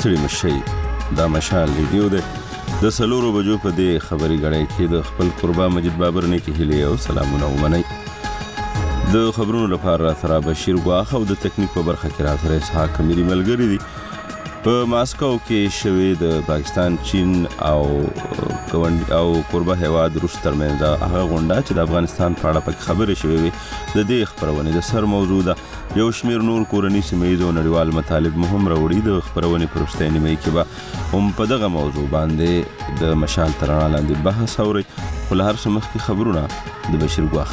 ستړي مشي دا مشال ریډیو ده د سلورو بجو په دې خبري غړې کې د خپل قربا مجید بابر نه کې هلي او سلامونه ومني د خبرونو لپاره تر بشیر غواخه او د تکنیک په برخه کې راځي اسحاق کمیری ملګری دي په ماسکو کې شوې د پاکستان چین او قربا هواد روس ترمنځ هغه غونډه چې د افغانستان په اړه پک خبرې شوې وي د دې خبرونه د سر موضوع ده یو شمیر نور کورنی سیمایي نړیوال مطالب مهم راوړي د خبرونه پرسته نیمه کې به هم په دغه موضوع باندې د مشال ترانه لاندې بحث اوري خو هر څه مخکې خبرونه د بشیر غواخ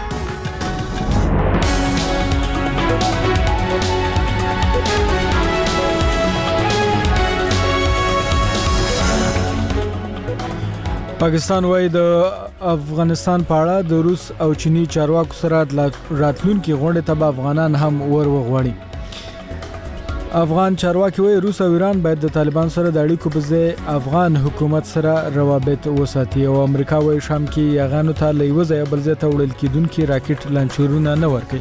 پاکستان وايي د افغانستان په اړه د روس او چینی چارواکو سره راتلونکي غونډه ته افغانان هم وغواړي. افغان چارواکي وايي روس او ایران باید د طالبان سره د اړیکو په ځای افغان حکومت سره روابط وساتي او امریکا وايي شام کې یغانو ته له یو ځای بل ځای ته وړل کېدونکي راکټ لانچرونه نه ورکړي.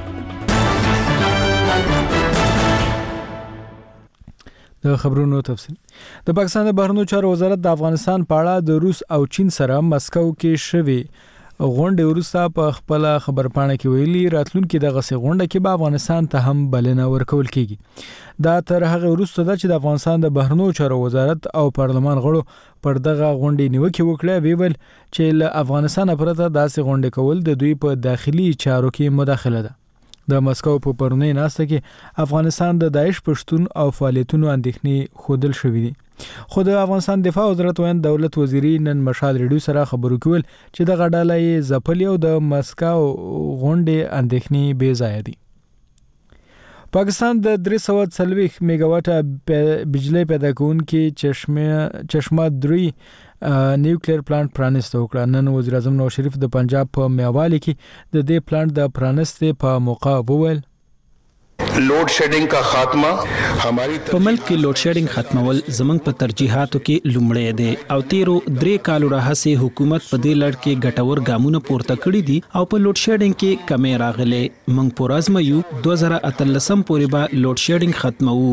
د خبرونو تفصیل د پاکستان د بهرنیو چارو وزارت د افغانستان په اړه د روس او چین سره مسکو کې شوی غونډه وروسته په خپل خبرپاڼه کې ویلي راتلونکي دغه غونډه کې به افغانستان ته هم بلنه ورکول کیږي. دا تر هغه وروسته چې د افغانستان د بهرنیو چارو وزارت او پارلمان غړو پر دغه غونډې نیوکه وکړه ویل چې له افغانستان پرته داسې غونډه کول د دوی په داخلي چارو کې مداخله ده. د مسکو په پرونی ناسته کې افغانستان د داعش پښتون او فعالیتونو اندېښنې خودل شوې دي. خو د افغانستان دفاع وزارت وایي دولت وزیری نن مشال ریډیو سره خبرو کول چې د غډاله زپلی او د مسکو غونډې اندېښنې بې ځای دي. پاکستان د 340 میگاواټه بجلی پیدا کوونکې چشمه 3 نیوکلیر پلانټ پرانیسته وکړه. نن وزیر اعظم نواز شریف د پنجاب په میاوالی کې د دې پلانټ د پرانیسته په موقع وویل لوډ شیډینګ کا خاتمه ہماری په ملک کې لوډ شیډینګ ختمول زمنګ په ترجیحاتو کې لومړی دی او تیرو 3 کالو راهسي حکومت په دې لړ کې ګټور ګامونه پورته کړی دي او په لوډ شیډینګ کې کمې راغلي. موږ پورازم یو 2013 پورې به لوډ شیډینګ ختمو.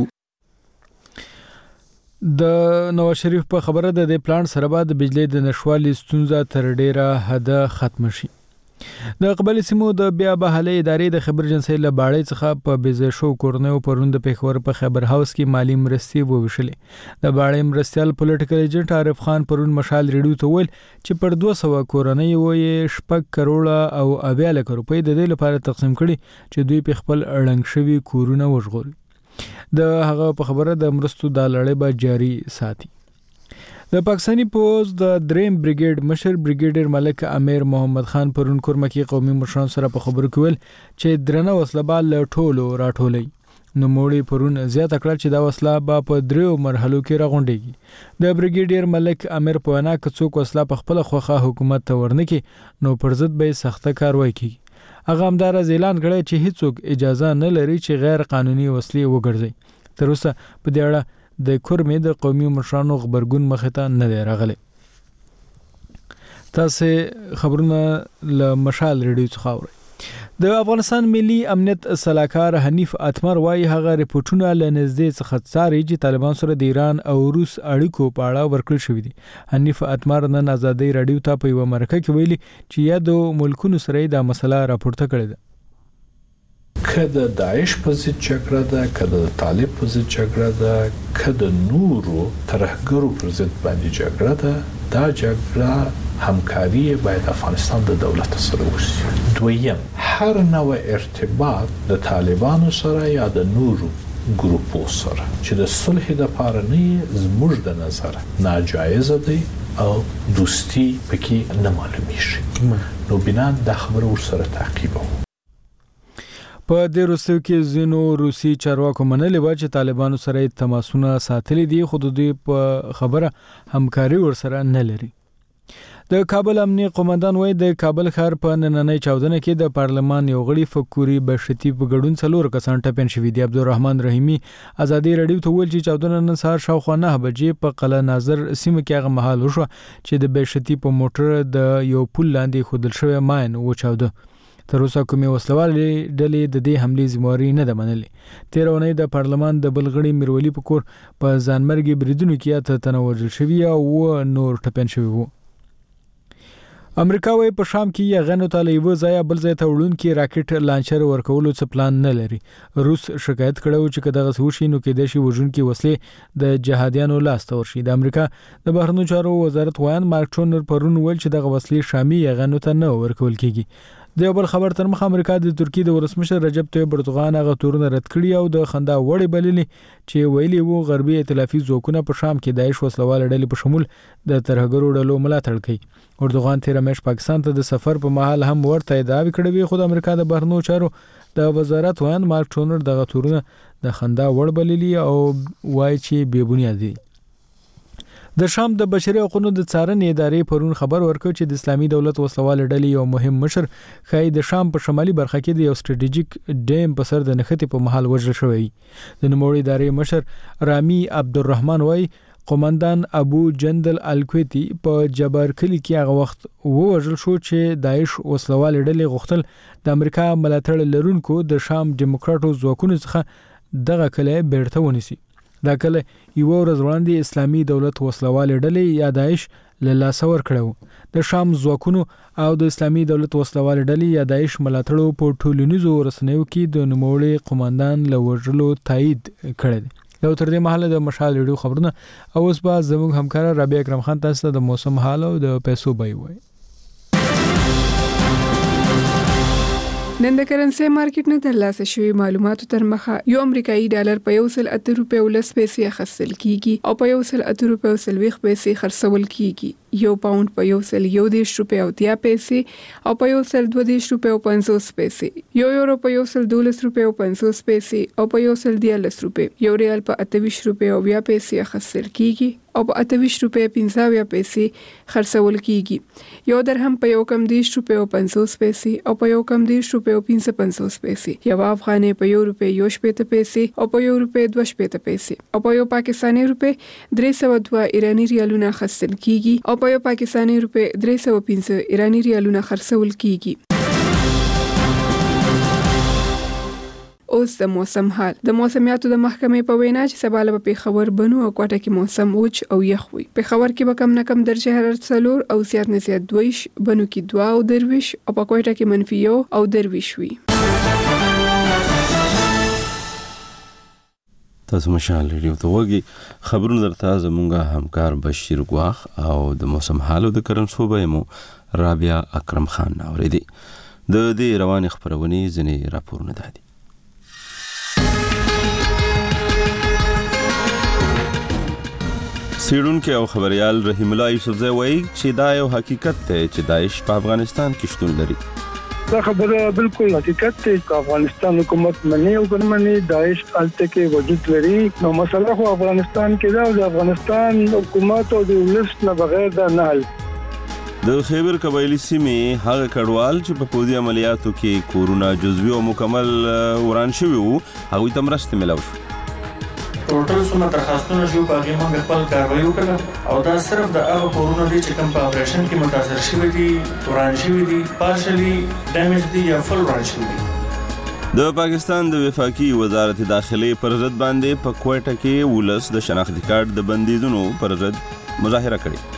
د نواز شریف په خبره د پلانټ سره بعد د بجلی د نشوالي ستونزه تر ډیره حد ختم شي. د قبایلی سیمو د بیا بحالي ادارې د خبر جنسي له باړې څخه په بيزه شو کورنیو پروند پیښور په خبر هاوس کې مالی مرستي وویشلې. د باړې مرستيال پولیټیکل ایجنټ عارف خان پرون مشال ریډیو ته ویل چې پر 200 کورنۍ وې 6 کروڑه او 80 لک روپۍ د دې لپاره تقسیم کړي چې دوی په خپل اړنګ شوی کورونه وژغوري. د هغه په خبره د مرستو د لړۍ به جاری ساتي. د پاکستاني پوز د دریم بریګیډ مشر بریګیډر ملک امیر محمد خان پرون کورمکی قومي مشران سره په خبرو کې ویل چې درنه وسله بال ټولو راټولې. نو موړي پرون زیاته کړ چې دا وسله په 3 مرحلو کې راغونډيږي. د بریګیډر ملک امیر په وینا کې څوک وسله په خپل خوخه حکومت ته ورنکي نو پر ضد به سخته کاروایی کوي. هغه همدار اعلان کړی چې هیڅوک اجازه نه لري چې غیر قانوني وسلې وګرځي. تر اوسه په دې اړه د کورمې د قومي مشرانو خبرګون مخه ته نه دی راغلی. تاسو خبرونه له مشال ریډیو څخه اورئ. د افغانستان ملي امنیت صلاحکار حنیف اتمر وايي هغه ریپورتونه له نږدې څخه څاري چې طالبان سره د ایران او روس اړیکو په اړه ورکړل شوې دي. حنیف اتمر نن آزادۍ رادیو ته په یو مرکه کې ویلي چې یادو ملکونو سره دا مسله راپورته کړې ده. کده داعش په ضد جګړه ده، کده طالب په ضد جګړه ده، کده نورو ترهګرو پر ضد باندې جګړه ده، دا جګړه همکاري باید افغانستان د دولت سره وشي. دویم هر نوع ارتباط د طالبانو سره یا د نورو ګروپو سره چې د صلح لپاره نه زموږ د نظر ناجایز دی او دوستی پکې نه معلومیږي. نو بنا د خبرو سره تعقیبو. په دې وروستیو کې ځینو روسي چارواکو منلي و چې طالبانو سره تماسونه ساتلي دي خو دوی په خبره همکاري ورسره نه لري. د کابل امنیه قومندان وایي د کابل ښار په نننۍ چاودنه کې د پارلمان یو غړي فکوري بشتی په ګډون 4 کسان ټپین شوي دي. عبدالرحمن رحیمي آزادۍ رادیو ته ویل چې چاودنه نن سهار شاوخوا 9 بجې په قلعه ناظر سیمه کې هغه مهال وشوه چې د بشتی په موټر د یو پل لاندې خودل شوی ماین وچاوده. تر اوسه کومې وسلوالې ډلې د دې حملې ذمہواري نه ده منلې. تیر اونۍ د پارلمان د بلغړي میرولی په کور په ځانمرګي بریدونو کې اته تنه وژل شوي او نور ټپیان شوي وو. امریکا وايي په شام کې یې غنو ته یو ځای بل ځای ته وړونکي راکټ لانچر ورکولو څه پلان نه لري. روس شکایت کړو چې کداغه سوشي نو کې د شي وژونکي وسلې د جهادیانو لاس ته ورشي. د امریکا د بهرنیو چارو وزارت وایي مارک ټونر پرون ویل چې دغه وسلې شامي غنو ته نه ورکول کیږي. د بل خبر تر مخه امریکا د ترکیې د ولسمشر رجب طیب اردوغان هغه تورونه رد کړی او د خندا وړي بللي چې ویلي وو غربي ائتلافي ځواکونه په شام کې داعش وسلوال ډلې په شمول د ترهګرو ډلو ملاتړ کوي. اردوغان تیر میاشت پاکستان ته د سفر په مهال هم ورته ادعا کړې خو د امریکا د بهرنیو چارو د وزارت وایي مارک ټونر دغه تورونه د خندا وړ بللي او وایي چې بې بنیاد دي. د شام د بشري حقوقو د څارنې ادارې پرون خبر ورکړ چې د اسلامي دولت وسلوال ډلې یو مهم مشر خای د شام په شمالي برخه کې د یو سټریټیجیک ډیم په سر د نښتې په محل وژل شوی. د نوموړي ادارې مشر رامي عبدالرحمن وایي قومندان ابو جندل الکويتي په جبار کلی کې هغه وخت وژل شو چې داعش وسلوال ډلې غوښتل د امریکا ملاتړ لرونکو د شام ډیموکراټو ځواکونو څخه دغه کلی بیرته ونیسي. دا کله یو ورځ وړاندې اسلامي دولت وسلوال ډلې یا داعش له لاسه ورکړو. د شام ځواکونو او د اسلامي دولت وسلوال ډلې یا داعش ملاتړو په ټولنیزو رسنیو کې د نوموړي قومندان له وژلو تایید کړی. دا تر دې مهاله د مشال ریډیو خبرونه او اوس به زموږ همکار رابعه اکرم خان تاسو ته د موسم حال او د پیسو بای وای. نن د کرنسي مارکیټ نه ترلاسه شوی معلوماتو تر مخه یو امریکایي ډالر په 108 روپیو لس پیسې اخیستل کیږي او په 108 روپیو سلويخ پیسې خرڅول کیږي. یو پاوند په 110 روپیو 30 پیسې او په 120 روپیو 50 پیسې. یو یورو په 112 روپیو 50 پیسې او په 113 روپیو. یو ریال په 28 روپیو 20 پیسې اخیستل کیږي او په 28 روپیو 50 پیسې خرڅول کیږي. یو درهم په 1 روپیو 50 پیسې او په 1 روپیو 55 پیسې. یو افغانۍ په 1 روپیو 70 پیسې او په 1 روپیو 20 پیسې او په یو پاکستاني روپی 302 ایرانی ریالونه خرڅل کیږي او په یو پاکستاني روپی 315 ایرانی ریالونه خرڅول کیږي. اوس د موسم حال. د موسمیاتو د محکمې په وینا چې سبا له پیښور بنو او کوټه کې موسم وچ او یخ وي. پیښور کې به کم نه کم درجه حرارت 4 او زیات نه زیات 2 بنو کې 2 او درویش او په کوټه کې منفي 1 او درویش وي. تاسو مشال ریډیو ته وګورئ. خبرونه درته زمونږه همکار بشیر ګواخ او د موسم حال او د کرنسو به مو رابعه اکرم خان اوریدي. د دې روانې خبرونه ځنې راپورونه دادي. سیډونکو او خبريال رحیم الله یوسفزئی وایي چې دا یو حقیقت دی چې داعش په افغانستان کې شتون لري. دا خبره بالکل حقیقت دی چې افغانستان حکومت منی او ګرمنی داعش الته کې وجود لري. نو مسله خو افغانستان کې دا د افغانستان حکومت او د ولس نه بغیر دا نه حل. د خیبر قبایلی سیمې هغه کډوال چې په پوځي عملیاتو کې کورونا جزوي او مکمل وران شوی وو هغه ته مرسته ملو شو. ټوټل څومره درخواستونه شو په هغه موږ خپل کاروایی وکړه او دا صرف د هغه کورونا دي چې کوم په اپریشن کې متاثر شوی دي وران شوی دي پارشلی ډیمیج دي یا فل وران شوی دي. د پاکستان د وفاقي وزارت داخلي پر ضد باندې په کوټه کې ولس د شناختی کارت د بندیزونو پر ضد مظاهره کړې.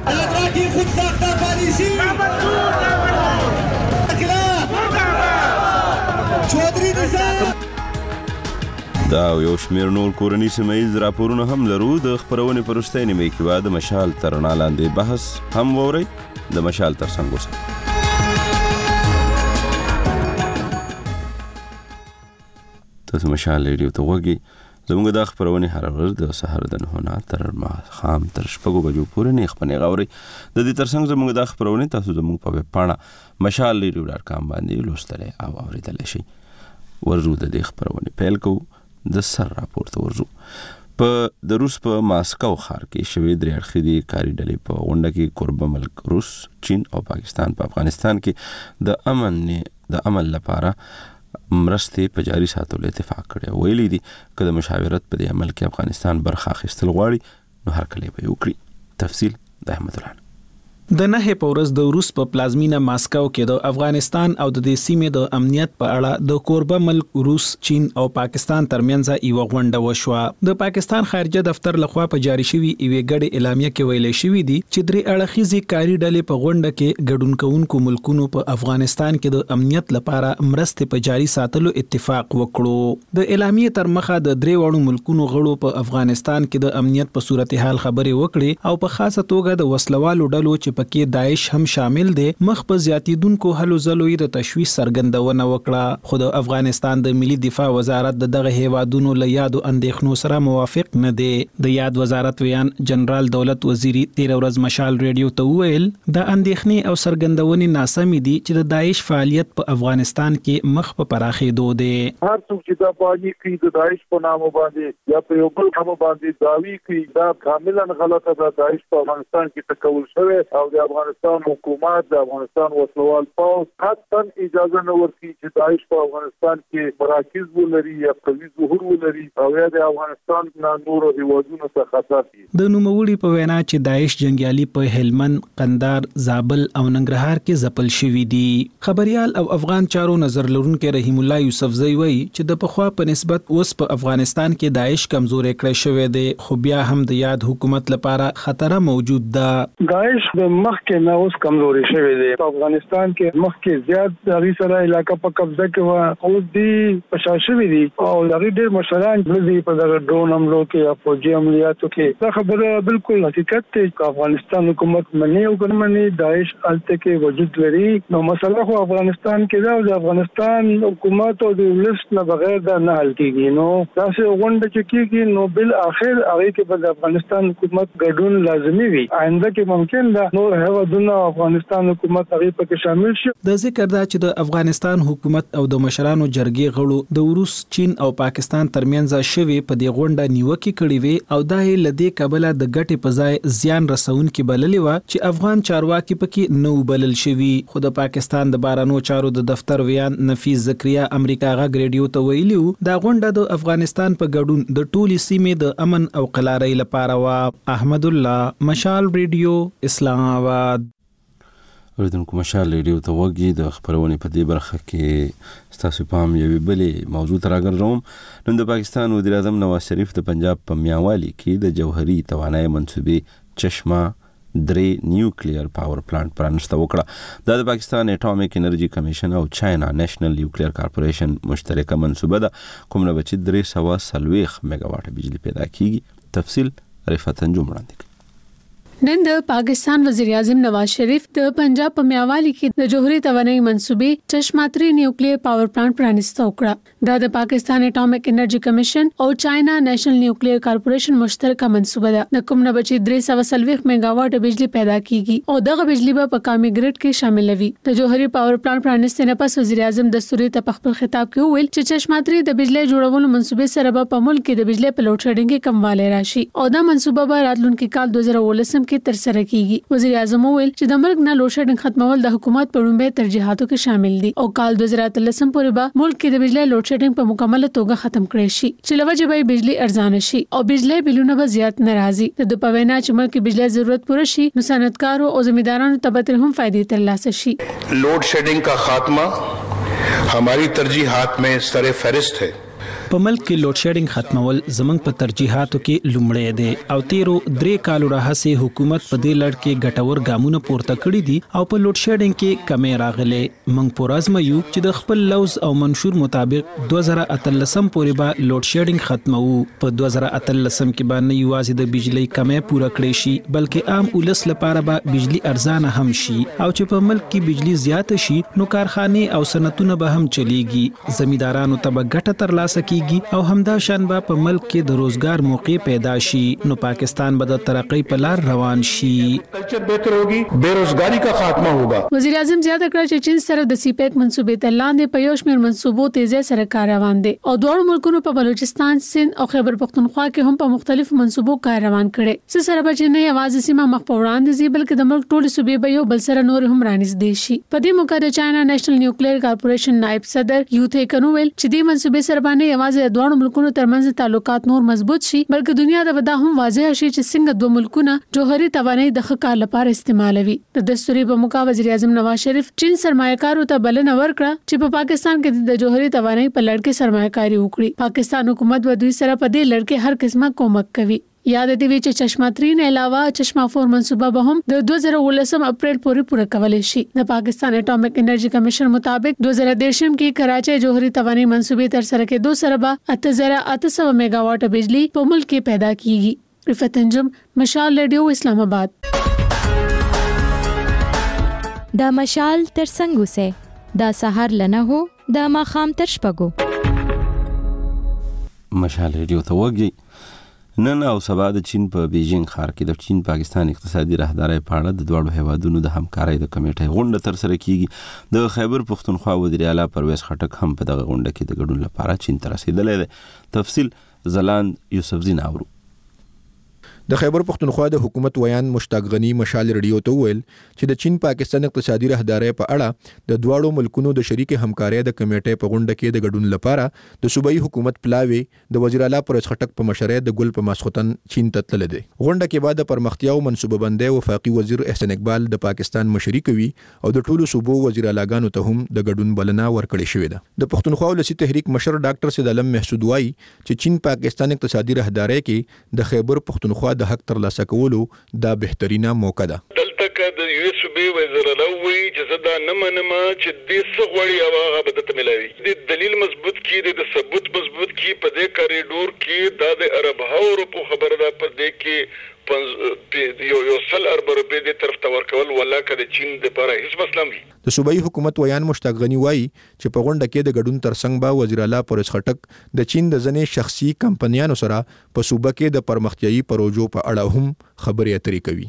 دا یو شمیر نور کورنی سیمایز راپورونه هم لرو. د خبرونې پرسته نیمه کې بعد مشال تر نالاندې بحث هم ووري. د مشال تر څنګ وسه تاسو مشال ریډیو ته وګورئ. زموږ د خبرونې هر ورځ د سحر د 9 تر ماښام تر 6 بجو پورې نه خبرونه غوړي. د دې ترڅنګ زموږ د خبرونې تاسو زموږ په ویب پاڼه mashalradio.com باندې لوستلای او اوریدلای شئ. ورزو د دې خبرونه پیل کوو. د سر راپورته ورزو. په د روس په ماسکو ښار کې شوې درې اړخیزې کاري ډلې په غونډه کې قربه ملک روس، چین او پاکستان په افغانستان کې د امن لپاره مرستې په جاري ساتلو اتفاق کړی. ویلي دي که د مشاورت په دې عمل کې افغانستان برخه اخیستل غواړي نو هر کله به وکړي. تفصیل د احمد الله. د نه پورز د روس په پلازمینه ماسکو کې د افغانستان او د سیمې د امنیت په اړه د کوربه ملک روس، چین او پاکستان ترمنځ یو غونډه وشوه. د پاکستان خارجه دفتر لخوا په جاری شوی یوه ګډه اعلامیه کې ویل شوی دی چې درې اړخیزي کاری ډلې په غونډه کې ګډون کوونکو ملکونو په افغانستان کې د امنیت لپاره مرستې په جاری ساتلو اتفاق وکړو. د اعلامیه تر مخه د درې وړو ملکونو غړو په افغانستان کې د امنیت په صورتحال خبرې وکړي او په خاصه توګه د وسلوالو ډلو چې پکې داعش هم شامل دي مخ په زیاتیدونکو هلو ځلو د تشویش څرګندونه وکړه. خو د افغانستان د ملي دفاع وزارت دغه هیوادونو له یادو اندېښنو سره موافق نه دی. د یاد وزارت ویان جنرال دولت وزیری 13 ورځ مشال ریډیو ته وویل د اندېښنې او څرګندونې ناسمې دي چې د داعش فعالیت په افغانستان کې مخ په پراخېدو دی. هر څوک چې دا پاجي کوي د داعش په نامه باندې یا په یو بل نامه باندې داوی کوي دا کاملا غلطه ده. داعش په افغانستان کې تکول شوی او د افغانستان حکومت د افغانستان وسلوال پوځ حتی اجازه نه ورکړي چې داعش په افغانستان کې مراکز ولري یا قوي ظهور ولري او یا د افغانستان نه نور هیوادونو ته خطر دي. د نوموړي په وینا چې داعش جنگیالي په هلمند، قندهار، زابل او ننګرهار کې ځپل شوی دي. خبريال او افغان چارو نظر لرونکو رحیم الله یوسفزئی وایي چې د پخوا په نسبت اوس په افغانستان کې داعش کمزوري کړی شوی دی خو بیا هم د یاد حکومت لپاره خطر موجود ده. داعش د مخکې نه اوس کمزوري شوی دی. په افغانستان کې مخکې زیات د سره علاقہ په قبضه کې و او دی پښاشوي دي او لري ډېر مشران دي په دغه ډرون حملو کې یا فوجي عملیاتو کې. دا خبره بالکل حقیقت دی چې افغانستان حکومت منی او ګرمنی داعش الته کې وجود لري. نو مسله خو افغانستان کې دا د افغانستان حکومت او د ولس نه بغیر دا نه حل کیږي. نو تاسو غونډه چې کیږي نو بل اخر هغه کې د افغانستان حکومت ګډون لازمي وي. آینده کې ممکن ده نور هیوادونه افغانستان حکومت هغه پکې شامل شي. د ذکر دا چې د افغانستان حکومت او د مشرانو جرګې غړو د روس، چین او پاکستان ترمنځ شوی په دې غونډه نیوکه کړې وي او دا یې لدې کبله د ګټې په ځای زیان رسونکي بللې و چې افغان چارواکي پکې نو بلل شوی. خو د پاکستان د بارانو چارو د دفتر ویان نفیس زکریا امریکا غږ ریډیو ته ویلو دا غونډه د افغانستان په ګډون د ټولي سیمې د امن او قلارۍ لپاره و. احمد الله، مشال ریډیو، اسلام آباد. اوریدونکو مشال ریډیو ته وګورئ. د خبرونې په دې برخه کې ستاسو پام یوې بلې موضوع ته راګرځوم. نن د پاکستان وزیر اعظم نواز شریف د پنجاب په میاوالی کې د جوهري توانایي منصوبې چشمه 3 نیوکلیر پاور پلانټ پرانسته وکړه. دا د پاکستان اټامیک انرژي کمیشن او چاینا نېشنل نیوکلیر کارپوریشن مشترکه منصوبه ده کوم نه چې 340 میگا واټ بجلی پیدا کیږي. تفصیل رفعت انجم وړاندې کوي. نن د پاکستان وزیر اعظم نواز شریف د پنجاب په میاوالی کې د جوهري توانایي منصوبې چشمه 3 نیوکلیر پاور پلانټ پرانسته وکړه. دا د پاکستان اټامیک انرژي کمیشن او چاینا نېشنل نیوکلیر کارپوریشن مشترکه منصوبه ده. د کوم نه چې 340 میگا واټ بجلی پیدا کیږي او دغه بجلی په قومي ګریډ کې شامل وي. د جوهري پاور پلانټ پرانسته نه پس وزیر اعظم دستوري ته خپل خطاب کې وویل چې چشمه 3 د بجلی جوړولو منصوبې سره په ملک کې د بجلی په لوډ شیډینګ کې کموالی راشي او دا منصوبه به راتلونکي کال 2019 کې تر سره کیږي. وزیر اعظم وویل چې د ملک نه لوډ شیډینګ ختمول د حکومت په لومړي ترجیحاتو کې شامل دي او کال 2013 پورې به ملک کې د بجلی لوډ شیډینګ په مکمله توګه ختم کړي شي چې لوجه به بجلی ارزانه شي او بجلی بلونه به زیات ناراضي. د پوینا چې ملک کې بجلی ضرورت پوره شي نو صنعتکارو او زمیندارانو ته به هم فائدې ترلاسه شي. Load shedding का खात्मा हमारी तरजीहात में सर फहरिस्त है. په ملک کې لوډ شیډینګ ختمول زمنګ په ترجیحاتو کې لومړی دی او تیرو 3 کالو راهسي حکومت په دې لړ کې ګټور ګامونه پورته کړی دي او په لوډ شیډینګ کې کمې راغلي. موږ پورازمو چې د خپل لوز او منشور مطابق 2013 پورې به لوډ شیډینګ ختمو. په 2013 کې باندې یوازې د بجلی کمې پوره کړې شي بلکې عام ولس لپاره به بجلی ارزانه هم شي او چې په ملک کې بجلی زیات شي نو کارخانه او صنعتونه به هم چلیږي. زمیندارانو ته به ګټه ترلاسه کیږي او همدا شان به په ملک کې د روزګار موقع پیدا شي نو پاکستان به د ترقۍ په لار روان شي. कल्चर बेहतर होगी, बेरोजगारी का खात्मा होगा. وزیر اعظم زیاته کړ چې چین سره د سیپیک منصوبې ته لاندې په یو شمېر منصوبو تیزی سره کار روان دي او دوه ملکونو په بلوچستان، سند او خیبر پختونخوا کې هم په مختلفو منصوبو کار روان کړي. سره به چې نه یوازې سیمه مخ په وړاندې ځي بلکې د ملک ټول صوبې به یو بل سره نور هم رانږدې شي. په دې موقع د چاینا نېشنل نیوکلیر کارپوریشن نائب صدر یو ته کنوول چې دې منصوبې سره باندې یوازې یوازې دوه ملکونو ترمنځ تعلقات نور مضبوط شي بلکې دنیا ته به دا هم واضح شي چې څنګه دوه ملکونه جوهري توانایي د ښه کار لپاره استعمالوي. د دستوري په موقع وزیر اعظم نواز شریف چین سرمایه‌کارو ته بلنه ورکړه چې په پاکستان کې د جوهري توانایي په لړ کې سرمایه‌کاري وکړي. پاکستان حکومت به دوی سره په دې لړ کې هر قسمه کومک کوي. یاد دې وی چې چشمه 3 نه علاوه چشمه 4 منصوبه به هم د 2019 اپریل پورې پوره کولای شي. د پاکستان اټومیک انرژي کمیشن مطابق 2013 کې کراچي جوهري توانایي منصوبې تر سره کېدو سره به 8800 میگا واټ بجلی په ملک کې پیدا کیږي. رفعت انجم، مشال ریډیو، اسلام آباد. دا مشال تر څنګه سه دا سحر لنه هو دا ماخام تر شپګو. مشال ریډیو ته وګورئ. نن او سبا د چین په بیجینګ ښار کې د چین پاکستان اقتصادي راهدارۍ په اړه د دوه هیوادونو د همکارۍ د کمیټې غونډه تر سره کیږي. د خیبر پښتونخوا وزیر اعلی پرویز خټک هم په دغه غونډه کې د ګډون لپاره چین ته رسیدلی دی. تفصیل زلاند یوسفزی ناورو. د خیبر پښتونخوا د حکومت ویان مشتاق غنی مشال ریډیو ته ویل چې د چین پاکستان اقتصادي راهدارۍ په اړه د دوه ملکونو د شریک همکارۍ د کمیټې په غونډه کې د ګډون لپاره د صوبایي حکومت پلاوی د وزیر اعلی پرویز خټک په مشرۍ د ګل په ماسختن چین ته تللی دی. غونډه کې بعد د پرمختیا او منصوبه بندۍ وفاقي وزیر احسان اقبال د پاکستان مشري کوي او د ټولو صوبو وزیر اعلیګانو ته هم د ګډون بلنه ورکړې شوې ده. د پښتونخوا ولسی تحریک مشر ډاکټر سید عالم محسود وایي چې چین پاکستان اقتصادي راهدارۍ کې د خیبر پښتونخوا د حق ترلاسه کولو دا بهترینه موقع ده. دلته کې د یو اس بي وزیر الاوي چې زدا نه منم چې د سغوړی او هغه بدت ملوي د دلیل مضبوط کی د ثبوت مضبوط کی په دې کریډور کې د عرب هاورو په خبره ده په دې کې یو سل ارب روپے د طرف ته ورکول ولا کده چین د لپاره هیڅ مسله نه. د صوبایي حکومت ویان مشتاق غنی وایي چې په غونډه کې د ګډون ترڅنګ به وزیر اعلی پرویز خټک د چین د ځنې شخصي کمپنیانو سره په صوبه کې د پرمختیایي پروژو په اړه هم خبرې اترې کوي.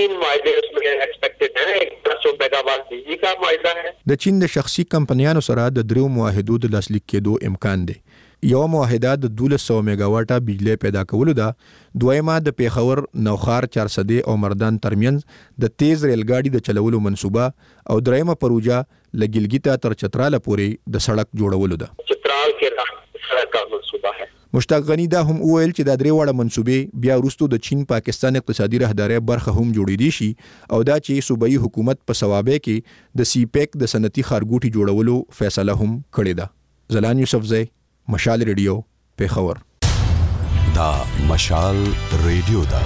د چین د شخصي کمپنیانو سره د دریو معاهدو د لاسلیک کېدو امکان دی. یو معاهده د 1200 میگا واټه بجلی پیدا کولو ده. دویمه د پیښور نوخار 400 او مردان ترمنځ د تیز ریل ګاډي د چلولو منصوبه او دریمه پروژه لګلګیتا تر چتراله پورې د سړک جوړولو ده. چترال کې سړک کا منصوبه ہے. مشتاق غنی دا هم وویل چې د درې وړه منصوبې بیا وروسته د چین پاکستان اقتصادي راهدارۍ برخه هم جوړېدي شي او دا چې صوبایي حکومت په ثوابه کې د سی پیک د صنعتي ښارګوټي جوړولو فیصله هم کړې ده. زلان یوسفزی، مشال ریډیو، پیښور. دا مشال ریډیو دا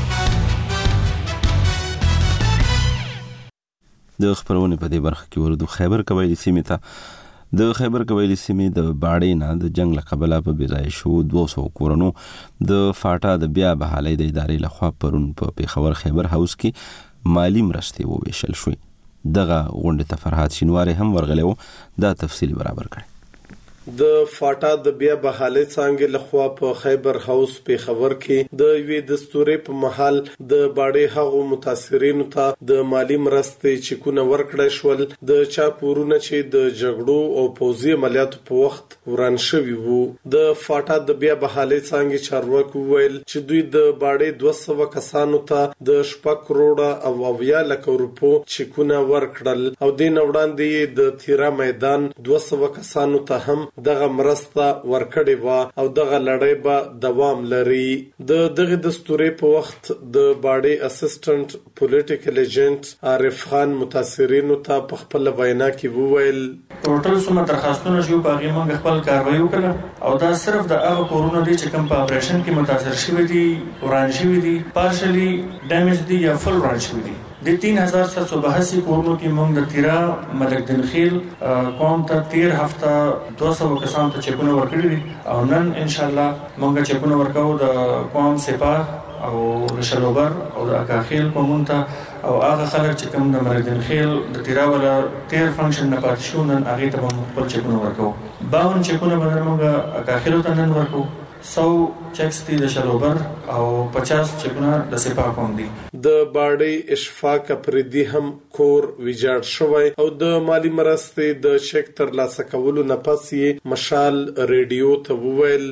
د خبرونه په دې برخه کې ورودو خیبر قبایلی سیمې ته د خیبر قبایلی سیمې د باړې نه د جنگ له قبله په بځای شو 200 کورونو د فاټا د بیا بحالۍ د ادارې لخوا پرون په پیښور خیبر هاوس کې مالی مرستې وویشل شوې. دغه غونډې ته فرحات شینواری هم ورغلی و. دا تفصیل برابر کړی. د فاټا د بیا بحالۍ څانګې لخوا په خیبر هاوس په خبر کې د یوې دستوري په محل د باړې هغو متاثرینو ته د مالی مرستې چکونه ورکړل شول د چا کورونه چې د جګړو او پوځي عملیاتو په وخت وران شوي وو. د فاټا د بیا بحالۍ څانګې چارواکو ویل چې دوی د باړې 200 کسانو ته د 6 کروڑه او 90 لک روپو چکونه ورکړل او د نوړاندې د تیرا میدان 200 کسانو ته هم دغه مرسته ورکړې و او دغه لړۍ به دوام لري. د دغه دستوري په وخت د باډي اسسټنټ پولیټیکل ایجنټ عارف خان متاثرینو ته په خپل وینا کې وویل ټوټل سم درخواستونه شو په هغه موږ خپل کاروایی وکړه او دا صرف د هغه کورونو دي چې کوم په اپریشن کې متاثر شوی دي، وران شوی دي، پارشلی ډیمیج دي یا فل وران شوی دي. د 3782 کورونو کې موږ د تیرا ملک دنخیل قوم ته 13 هفته 200 کسان ته چکونه ورکړي دي او نن ان شاء الله موږ چکونه ورکو د قوم سپاه او رشلوبر او د اکاخیل قومون ته او هغه خلک چې کوم د ملک دنخیل د تیرا ولا 13 فنکشن نه پات شو نن هغه ته موږ خپل چکونه ورکو. 52 چکونه باندې موږ اکاخیل ته نن ورکو. 100 چکس دي د شلوبر او 50 چکونه د سپاه قوم دي. د باډي اشفاق پردي هم کور ویجاړ شوی او د مالی مرستې د چک تر لاسه کولو نه پس یې مشال ریډیو ته وویل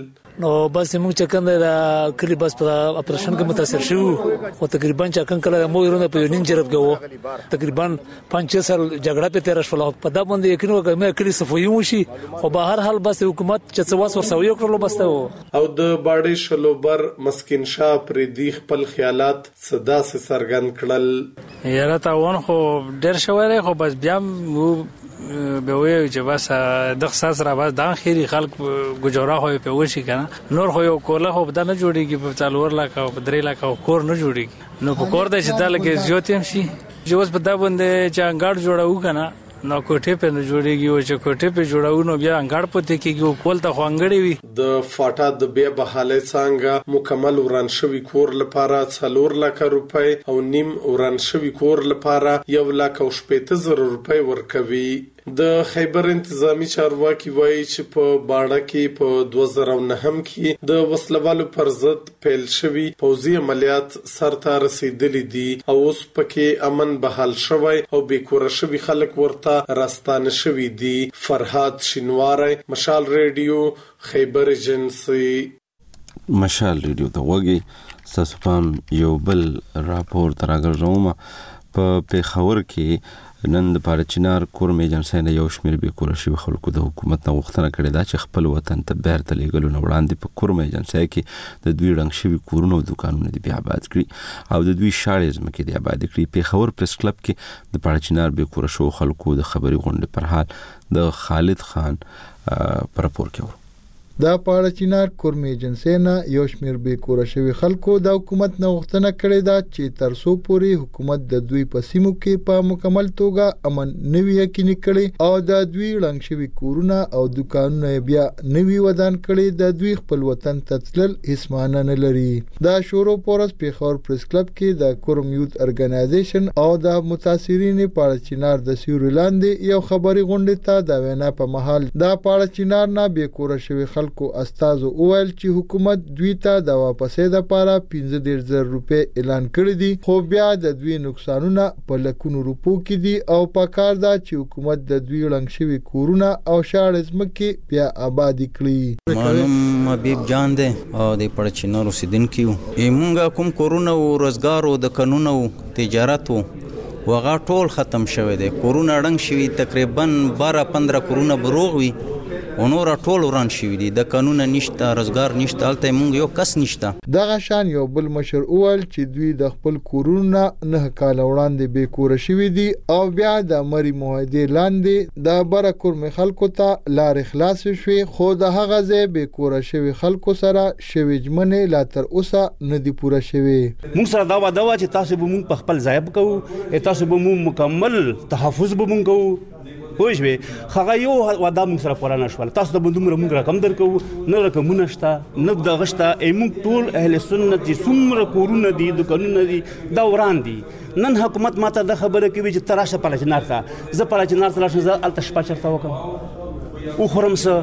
نو بس موږ چې کوم د کلی بس په اپریشن کې متاثر شو او تقریبا چې کوم کله موږ رونه په یونین جرب کې وو تقریبا 5 سال جګړه په تیر شول په دا باندې یقین وکړ مې کلی صفوي وشي او به هر حال بس حکومت چې څه واس ورسوي کړلو بس ته او د باډي شلوبر مسکین شاه پر دې خپل خیالات صدا سره سرګن کړل یاره تاون خو ډیر شوی خو بس بیا به وی چې بس د خاص را بس دان خيري خلک ګجورا خو په وشي کنه نور خو یو کوله خو دا نه جوړيږي په 4 لک او 3 لک او کور نه جوړيږي نو په کور د چې دا لګي زیاتیم شي جو اوس په دا باندې چې انګړ جوړاو کنه نو کوټه په نه جوړيږي او چې کوټه په جوړاو نو بیا انګړ پته کېږي کول ته خوانګړي وي د فاټا د بیا بحاله څنګه مکمل وران شوی کور لپاره 4 لک روپۍ او نیم وران شوی کور لپاره 1,70,000 روپۍ ورکوي د خیبر انتظامی چارواکي وایي چې په باړه کې په 2009 کې د وسلوالو پر ضد پیل شوی پوځي عملیات سرته رسیدلې دي او اوس پکې امن بحال شوی او بیکوره شوی خلک ورته راستانه شوی دي. فرهاد شینواری، مشال ریډیو، خیبر ایجنسی. مشال ریډیو ته وګي تاسو پام یو بل راپور تراګرځوم په پیښور کې نن د پارچینار کورم ایجنسی نه یو شمیر به کور شي خلکو د حکومت نه غوښتنه کړې ده چې خپل وطن ته بیرته لېږلو نه وړاندې په کورم ایجنسی کې د دوی رنګ شوی کورونه او دکانونه دی بیا آباد کړي او د دوی شاړې ځمکې دی آباد کړي. پیښور پریس کلب کې د پارچینار به کور شو خلکو د خبري غونډې پر حال د خالد خان پر راپور کې دا پارچینار کورم ایجنسی نه یو شمیر به کور شوی خلکو د حکومت نه غوښتنه کړې ده چې ترسو پوري حکومت د دوی په سیمو کې په مکمل توګه امن نوی یقیني کړي او د دوی رنګ شوی کورونه او دکانونه بیا نوی ودان کړي د دوی خپل وطن ته تلل هیڅ معنی نه لري. دا شورو پورس پیښور پریس کلب کې د کورم یوت ارګنایزیشن او د متاثرین پارچینار د سیورلاندې یو خبري غونډه ته د وینا په محل دا پارچینار نه به کور شوی خلکو استازو اول چې حکومت دوی ته د واپسې د لپاره 15,000 روپے اعلان کړی دي خو بیا د دوی نقصانونه په لکونو روپو کې دي او پکار دا چې حکومت د دوی رنګ شوی کورونه او شاړې ځمکې بیا آباد کړي. مانم حبیب جان دی او د پړچینار اوسیدونکو موږ کوم کورونه او روزګار او د قانون او تجارت وغه ټول ختم شوه دي. کورونه رنګ شوی تقریبا 12-15 کورونه بروغ وي ونور ټول وران شوی دي د قانون نشته روزګار نشته الته مونږ یو کس نشته. دغه شان یو بل مشر اول چې دوی د خپل کورونه نه کال وړاندې به کور شوی دي او بیا د مری موحدې لاندې د بره کورم خلکو ته لار اخلاص شوی خو د هغه ځای به کور شوی خلکو سره شوی جمنه لا تر اوسه نه دی پوره شوی. مونږ سره دا وعده چې تاسو به مونږ په خپل ځای کوو تاسو به مونږ مکمل تحفظ به مونږ کوو پوښوي هغه یو وعده موږ سره پوره نشول. تاسو د بندومره موږ رقم درکو نه رقمونه شته نه د غشته موږ ټول اهل سنت چې څومره کورونه دي دکانونه دي دا وران دي. نن حکومت ماته د خبره کوي چې تراشه پلچنار ته زه پلچنار ته لاشم زه الته شپه چرته وکم او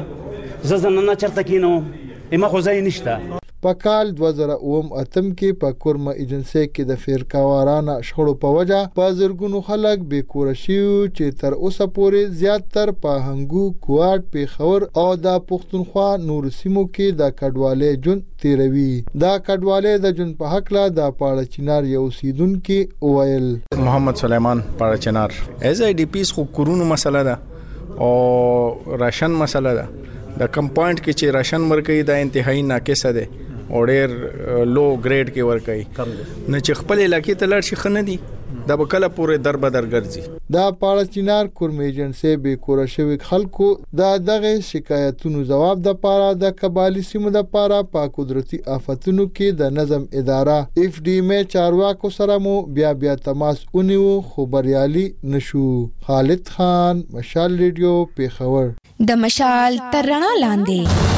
خرمسه زه نه چرته کینم ما خو ځای نشته. په کال 2008 کې په کورم ایجنسی کې د فرقاوارانه شخړو په وجه په زرګونو خلک به کور شي چې تر اوسه پورې زیاتره په هنګو کوټ پیښور او د پښتونخوا نور سیمو کې د کډوالۍ جون تیروي. دا کډوالۍ د جون په حق لا د پاړچینار یو سیدونکو وویل. محمد سلیمان پاړچینار ایز ای ډی پیس خو کورونو مسله ده او راشن مسله ده. د کم پوینټ کې چې راشن ورکړي دا انتهایی ناقصه ده او ډېر لو ګریډ کې ورکړي نه چې خپل علاقې ته لاړ شي خنه دي دا به کله پورې دربدر ګرځي. دا پاړچینار کورم ایجنسی به کور شوی خلکو دا دغه شکایتونو جواب د پاره د قبایلی سیمو د پاره په قدرتي آفتونو کې د نظم اداره اف ډی مې چارواکو سره مو بیا تماس اونیو خبريالي نشو. خالد خان، مشال ریډیو، پیښور. د مشال ترنا لاندې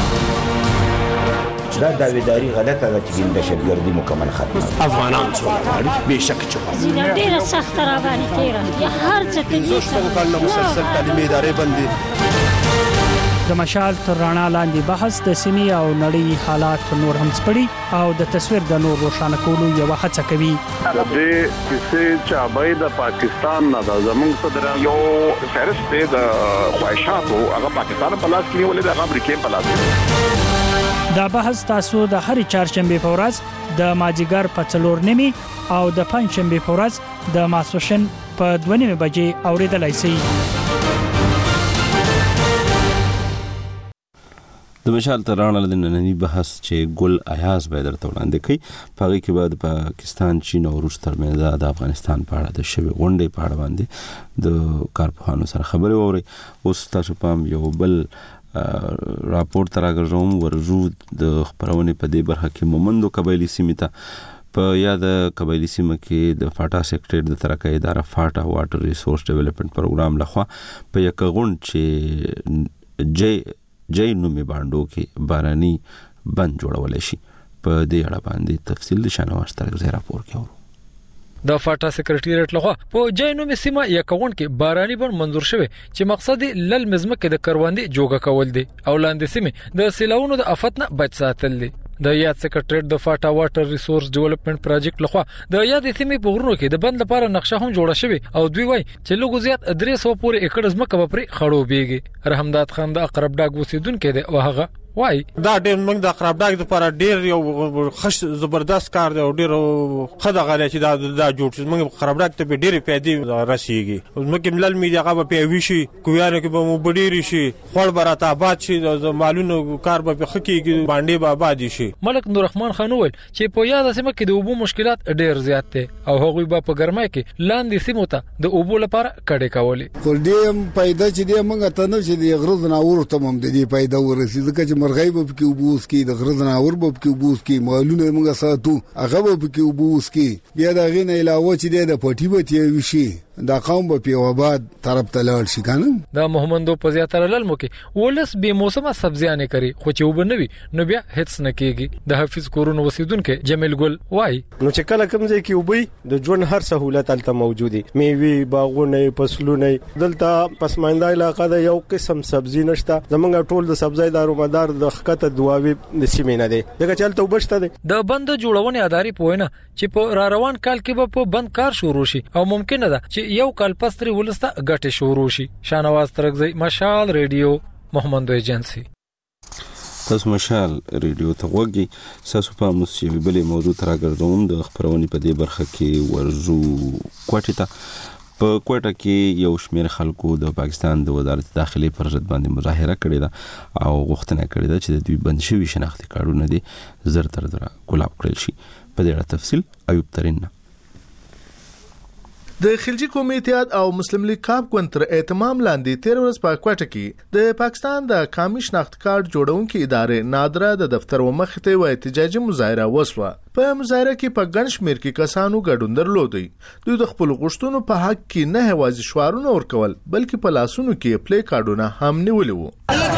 دا داویداری غلطه ده چې د دهشتګردي مکمل ختمه افغانان څو به شک چې ډیره سخت را باندې تیر یا هر څه کې کله مسلسل تعلیمي ادارې باندې د مشال تر رڼا لاندې بحث د سیمې او نړۍ حالات نور هم سپړي او د تصویر د نور روښانه کولو یو هڅه کوي. د دې چې چابای د پاکستان نه د زمونږ صدر یو فهرست د خواهشاتو هغه پاکستان په لاس کې ولې د امریکای په لاس دا بحث تاسو د هر چهارشنبه په ورځ د ماجیګر په 4:30 او د پنځشنبه په ورځ د ماسوشن په 2:30 بجې اوریدلای شئ. د مشال ترانه د نننی بحث چې ګل ایاز به درته وړاندې کوي په کې بعد پاکستان چین او روس ترمنځ د افغانستان په اړه د شوی غونډې په اړه باندې د کارپوهانو سره خبرې ووري. اوس تاسو پام یو بل راپور تراګرځوم ورجو د خبرونه په دې برخه کې مومندو قبایلی سیمه ته په یاد قبایلی سیمه کې د فاټا سیکریټریټ د ترقه اداره فاټا واټر ریسورس ډیولپمنٹ پروګرام لخوا په یک غونډ چې جې نومي باندې کې باراني بند جوړول شي په دې اړه باندې تفصیل د شانواز ترغزه راپور کې ورو. د فاټا سیکریټریټ لخوا په جینومي سیمه یکون کې باراني بند منظور شوی چې مقصد لل مزمکه د کروندې جوګه کول دي او لاندې سیمه د سیلاونو د آفت نه بچ ساتل دي. د یاد سیکریټریټ د فاټا واټر ریسورس ډیولپمنٹ پروجیکټ لخوا د یاد سیمه په غرونو کې د بند لپاره نقشه هم جوړه شوی او دوی وای چې لږ زیات 300 پورې ایکړ ځمکه به پرې خړو بیږي. رحمداد خان د اقرب ډاګ اوسیدونکو دی او هغه وای دا ډېر موږ د اقرب ډاګ لپاره ډېر یو خش زبردست کار دی او ډېر خدای غالي چې دا جوړ شي. موږ اقرب ډاګ ته ډېر پیدي رسیږي. موږ ملل میډیا هغه په ویشي کویانه کې به مو بډېری شي خپل برات آباد شي د مالونو کار به خکېږي باندې به آباد شي. ملک نور رحمان خان وویل چې په یاد سیمه کې د اوبو مشکلات ډېر زیات دي او هغوی به په ګرمای کې لاندې سیمو ته د اوبو لپاره کډې کولې. کول دې پیدا چې دې موږ ته نه چې د غرض ناور ته هم دې پیدا ورسې ځکه چې مرغۍ به کې وبوس کې د غرض ناور به کې وبوس کې مالونه موږ ساتو هغه به کې وبوس کې بیا دا غینه علاوه چې د پټي به تی وشي دا قوم په پیواباد طرف ته لاړ شي کنه. دا محمدو په زیاتره للمو کې ولس به موسمه سبزیانه کوي خو چې وبنوي نو بیا هیڅ نه کیږي. د حافظ کورونو وسیدونکو جمیل ګل وای نو چې کله کوم ځای کې وبي د ژوند هر سہولت الته موجودي میوي باغونه فصلونه دلته پسمانده علاقه د یو قسم سبزی نشته. زمونږ ټول د سبزیدارو مدار د خکته دواوی د سیمینه دي دغه چلته وبشته دي. د بند جوړونې ادارې پوینه چې په را روان کال کې به په بند کار شروع شي او ممکن ده چې یو کال پستري ولسته غټه شروع شي. شانواز ترغزی مشال ریډیو محمد ایجنسی. تاسو مشال ریډیو ته وګورئ. تاسو په موسیقي بلې موضوع تراګرځوم د خبرونې په دې برخه کې ورزو کوټه ته په کوټه کې یو شمېر خلکو د پاکستان د وزارت داخلي پر ضد باندې مظاهره کړې ده او غوښتنه کړې ده چې د دوی بند شوي شناختي کارتونه دي زر تر زر کولاو کړل شي. په دې اړه تفصیل ایوب ترين. د خلجی قومي اتحاد او مسلم لیگ کاپ ګوندر اهتمام لاندې 13 ورځ په کوټه کې د پاکستان د قومي شناخت کارت جوړونکو ادارې نادره د دفتر ومخ ته و احتجاجي مظاهره وسوه. په مظاهره کې په ګڼ شمېر کې کسانو ګډون درلودي. دوی د خپل غوښتنو په حق کې نه هوازي شعارونه ورکول بلکې په لاسونو کې پلی کارډونه هم نیولي وو.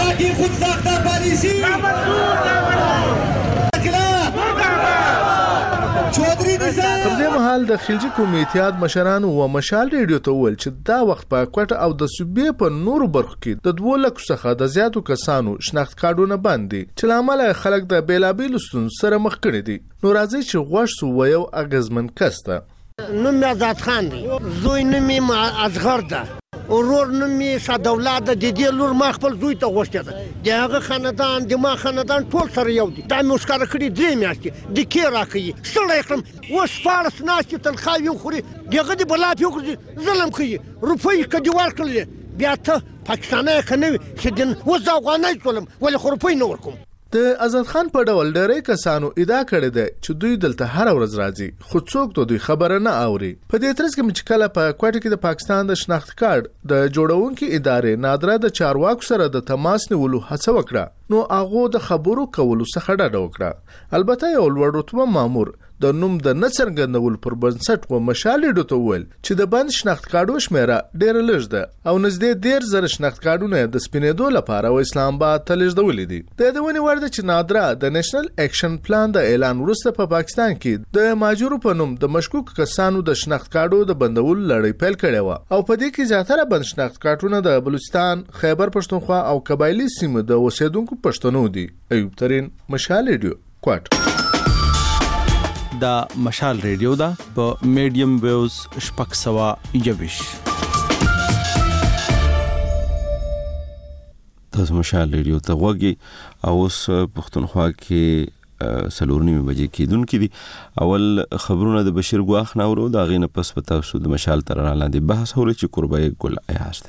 پر دې مهال د خلجی قومي اتحاد مشرانو و مشال ریډیو ته وویل چې دا وخت په کوټه او د صوبې په نورو برخو کې د 2 لک څخه د زیاتو کسانو شناخت کارتونه باندې چې لامل خلک د بیلابیل ستونزو سره مخ کړي دي. نو راځي چې غوښ سو یو اغزمن کسته نوم آزاد خان دی زوی نوم اصغر ده ورور نوم شادولاد د دې لور ما خپل زوی ته غوښته ده دغه خاندان د ما خاندان ټول سره یو دي دا مې ښکار کړی 3 میاشتې د کې راکې سره کړم وس فارس ناشته تلخاوي خوري دغه دی بلا پیوکړي ظلم کوي روپۍ کډي ورکړي بیا ته پاکستاني کنه چې دین وځه افغانای ټولم ولې روپۍ نه ورکوم. د آزاد خان په ډول ډېرې کسانو ادعا کړې ده چې دوی دلته هر ورځ راځي خو څوک دوی خبره نه اوري. په دې ترڅ کې چې کله په کوټه کې د پاکستان د شناخت کارت د جوړونکو ادارې نادره د چارواکو سره د تماس نیولو هڅه وکړه نو هغه د خبرو کولو څخه ډډه وکړه. البته یو لوړ رتبه مامور د نوم د نڅرګندول پر بنسټ و مشالې ډوته ویل چې د بند شناخت کارتو شمیره ډېر لږ ده او نږدې 1.5 شناخت کارتونه د سپینېدو لپاره و اسلام آباد ته لېږدولې دي. د دې ورده چې نادره د نېشنل اکشن پلان د اعلان وروسته په پاکستان کې د ماجورو په نوم د مشکوک کسانو د شناخت کارتو د بندولو لړۍ پیل کړې و او په دې کې زیاتره بند شناخت کارتونه د بلوچستان، خیبر پښتونخوا او قبایلی سیمو د اوسیدونکو پښتنو دي. ایوب ترين مشال ریډیو کوټ. دا مشال ریډیو دا په میډیم ویوز شپږ 121. تاسو مشال ریډیو ته غوږی او اوس پښتونخوا کې سلورنی بجې کېدونکې دي. اول خبرونه د بشیر ګواخ ناورو دا غینه پس په تاسو د مشال تر لاندې بحث هولې چې قربای ګل ایاست.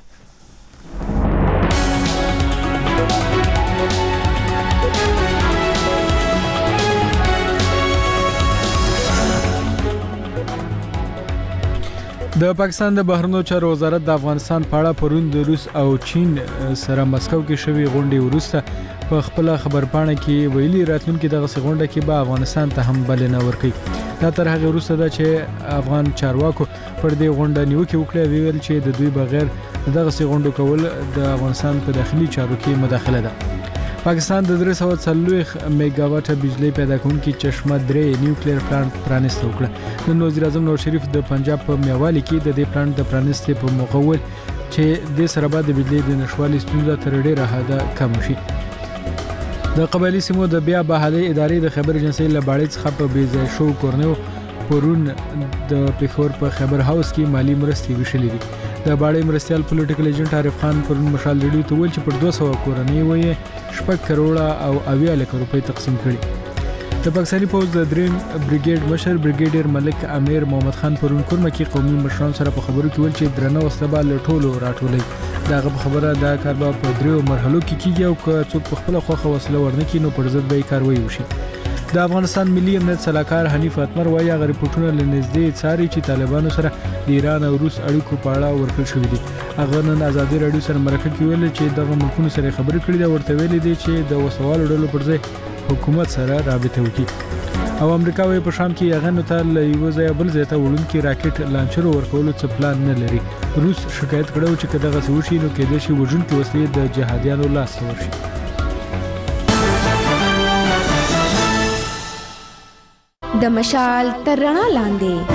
د پاکستان د بهرنیو چارو وزارت د افغانستان په اړه پرون د روس او چین سره مسکو کې شوی غونډې وروسته په خپل خبرپاڼه کې ویلي راتلونکي دغه غونډه کې به افغانستان ته هم بلنه ورکړي. دا تر هغه وروسته ده چې افغان چارواکو پر دې غونډه نیوکه وکړه، ویل چې د دوی بغیر دغه غونډه کول د افغانستان په داخلي چارو کې مداخله ده. پاکستان د 340 میگاواټه بجلی پیدا کوونکی چشمه 3 نیوکلیر پلانټ پرانیسته وکړه. نن وزیر اعظم نواز شریف د پنجاب په میوالي کې د دې پلانټ د پرانیستې په موخه ول چې د سره بعد د بجلی د نشوالي ستونزه تر ډیره حده کم شي. د قبایلی سیمو د بیا بحالي ادارې د خبر ایجنسی له باړې څخه په بیځای شو کورنیو پرون د پیښور په خبر هاوس کې مالی مرستې ویشلې دي. د باړې مرستيال پولیټیکل ایجنټ عارف خان پرون مشال ریډیو ته ویل چې پر 200 کورنۍ وې 6 کروڑه او 80 لک روپۍ تقسیم کړي. د پاکستاني پوز د دریم بریګیډ مشر بریګیډیر ملک امیر محمد خان پرون کورمه کې قومي مشران سره په خبرو کې ویل چې درنه وسله به لټولو راټولې. دا غو خبره دا کار په دریو مرحلو کې کیږي او که څوک په خپل خوخه وسله ورنکې نو پر ضد به کاروي وشي. د افغانستان ملي امنیت صلاحکار حنیف اتمر وايي هغه ریپورتونه لنږدې څاري چې طالبانو سره د ایران او روس اړیکو په اړه ورکړل شوې دي. هغه نن ازادي رادیو سره مرکه کې ویل چې دغه ملکونو سره خبرې کړې دي، ورته ویلي دي چې د وسوالو ډلو پر ځای حکومت سره رابطه وکړي. او امریکا وایي په شام کې هغه نو ته له یو ځای بل ځای ته وړونکي راکټ لانچر ورکولو څه پلان نه لري. روس شکایت کړو چې کداغه سوشي نو کېدای شي وژونکي وسلې د جهادیانو لاس ته ورشي. د مشال تر رڼا لاندې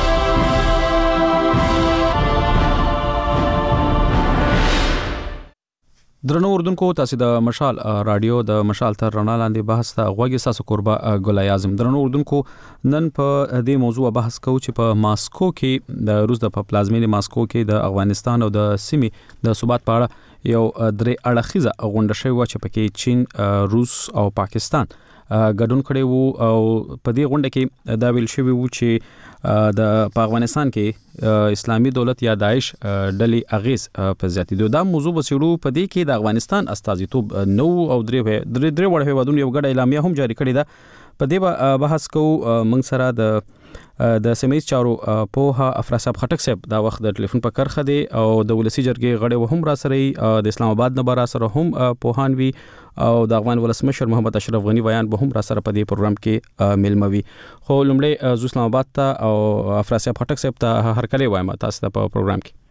درنو اردوونکو تاسو د مشال رادیو د مشال تر رڼا لاندې بحث ته غوږی ساسو قربا ګلای اعظم. درنو اردوونکو نن په دې موضوع بحث کوو چې په ماسکو کې د روس د پلازمینې ماسکو کې د افغانستان او د سیمې د ثبات په اړه یو درې اړخیزه غونډه شوې و چې پکې چین، روس او پاکستان ګډون کړي وو او په دې غونډه کې دا ویل شوی وو چې د افغانستان کې اسلامي دولت یا داعش ډلې اغیز په زیاتېدو. دا موضوع بسیړو په دې کې د افغانستان استازیتوب نو او درې وړ هیوادونو یو ګډه اعلامیه هم جاری کړې ده. په دې بحث کوو موږ سره د سیمه‌ییز چارو پوها افراساب خټک صاحب دا وخت د ټلیفون په کرخه دی او د ولسی جرګې غړي هم را سره د اسلام آباد نه بار سره هم پوهان وی او د افغان ولسمشر محمد اشرف غنی بیان به هم را سره په دې پروګرام کې ملموي. خو لومړی ز اسلام آباد ته او افراساب خټک صاحب ته هر کله وایم تاسو ته په پروګرام کې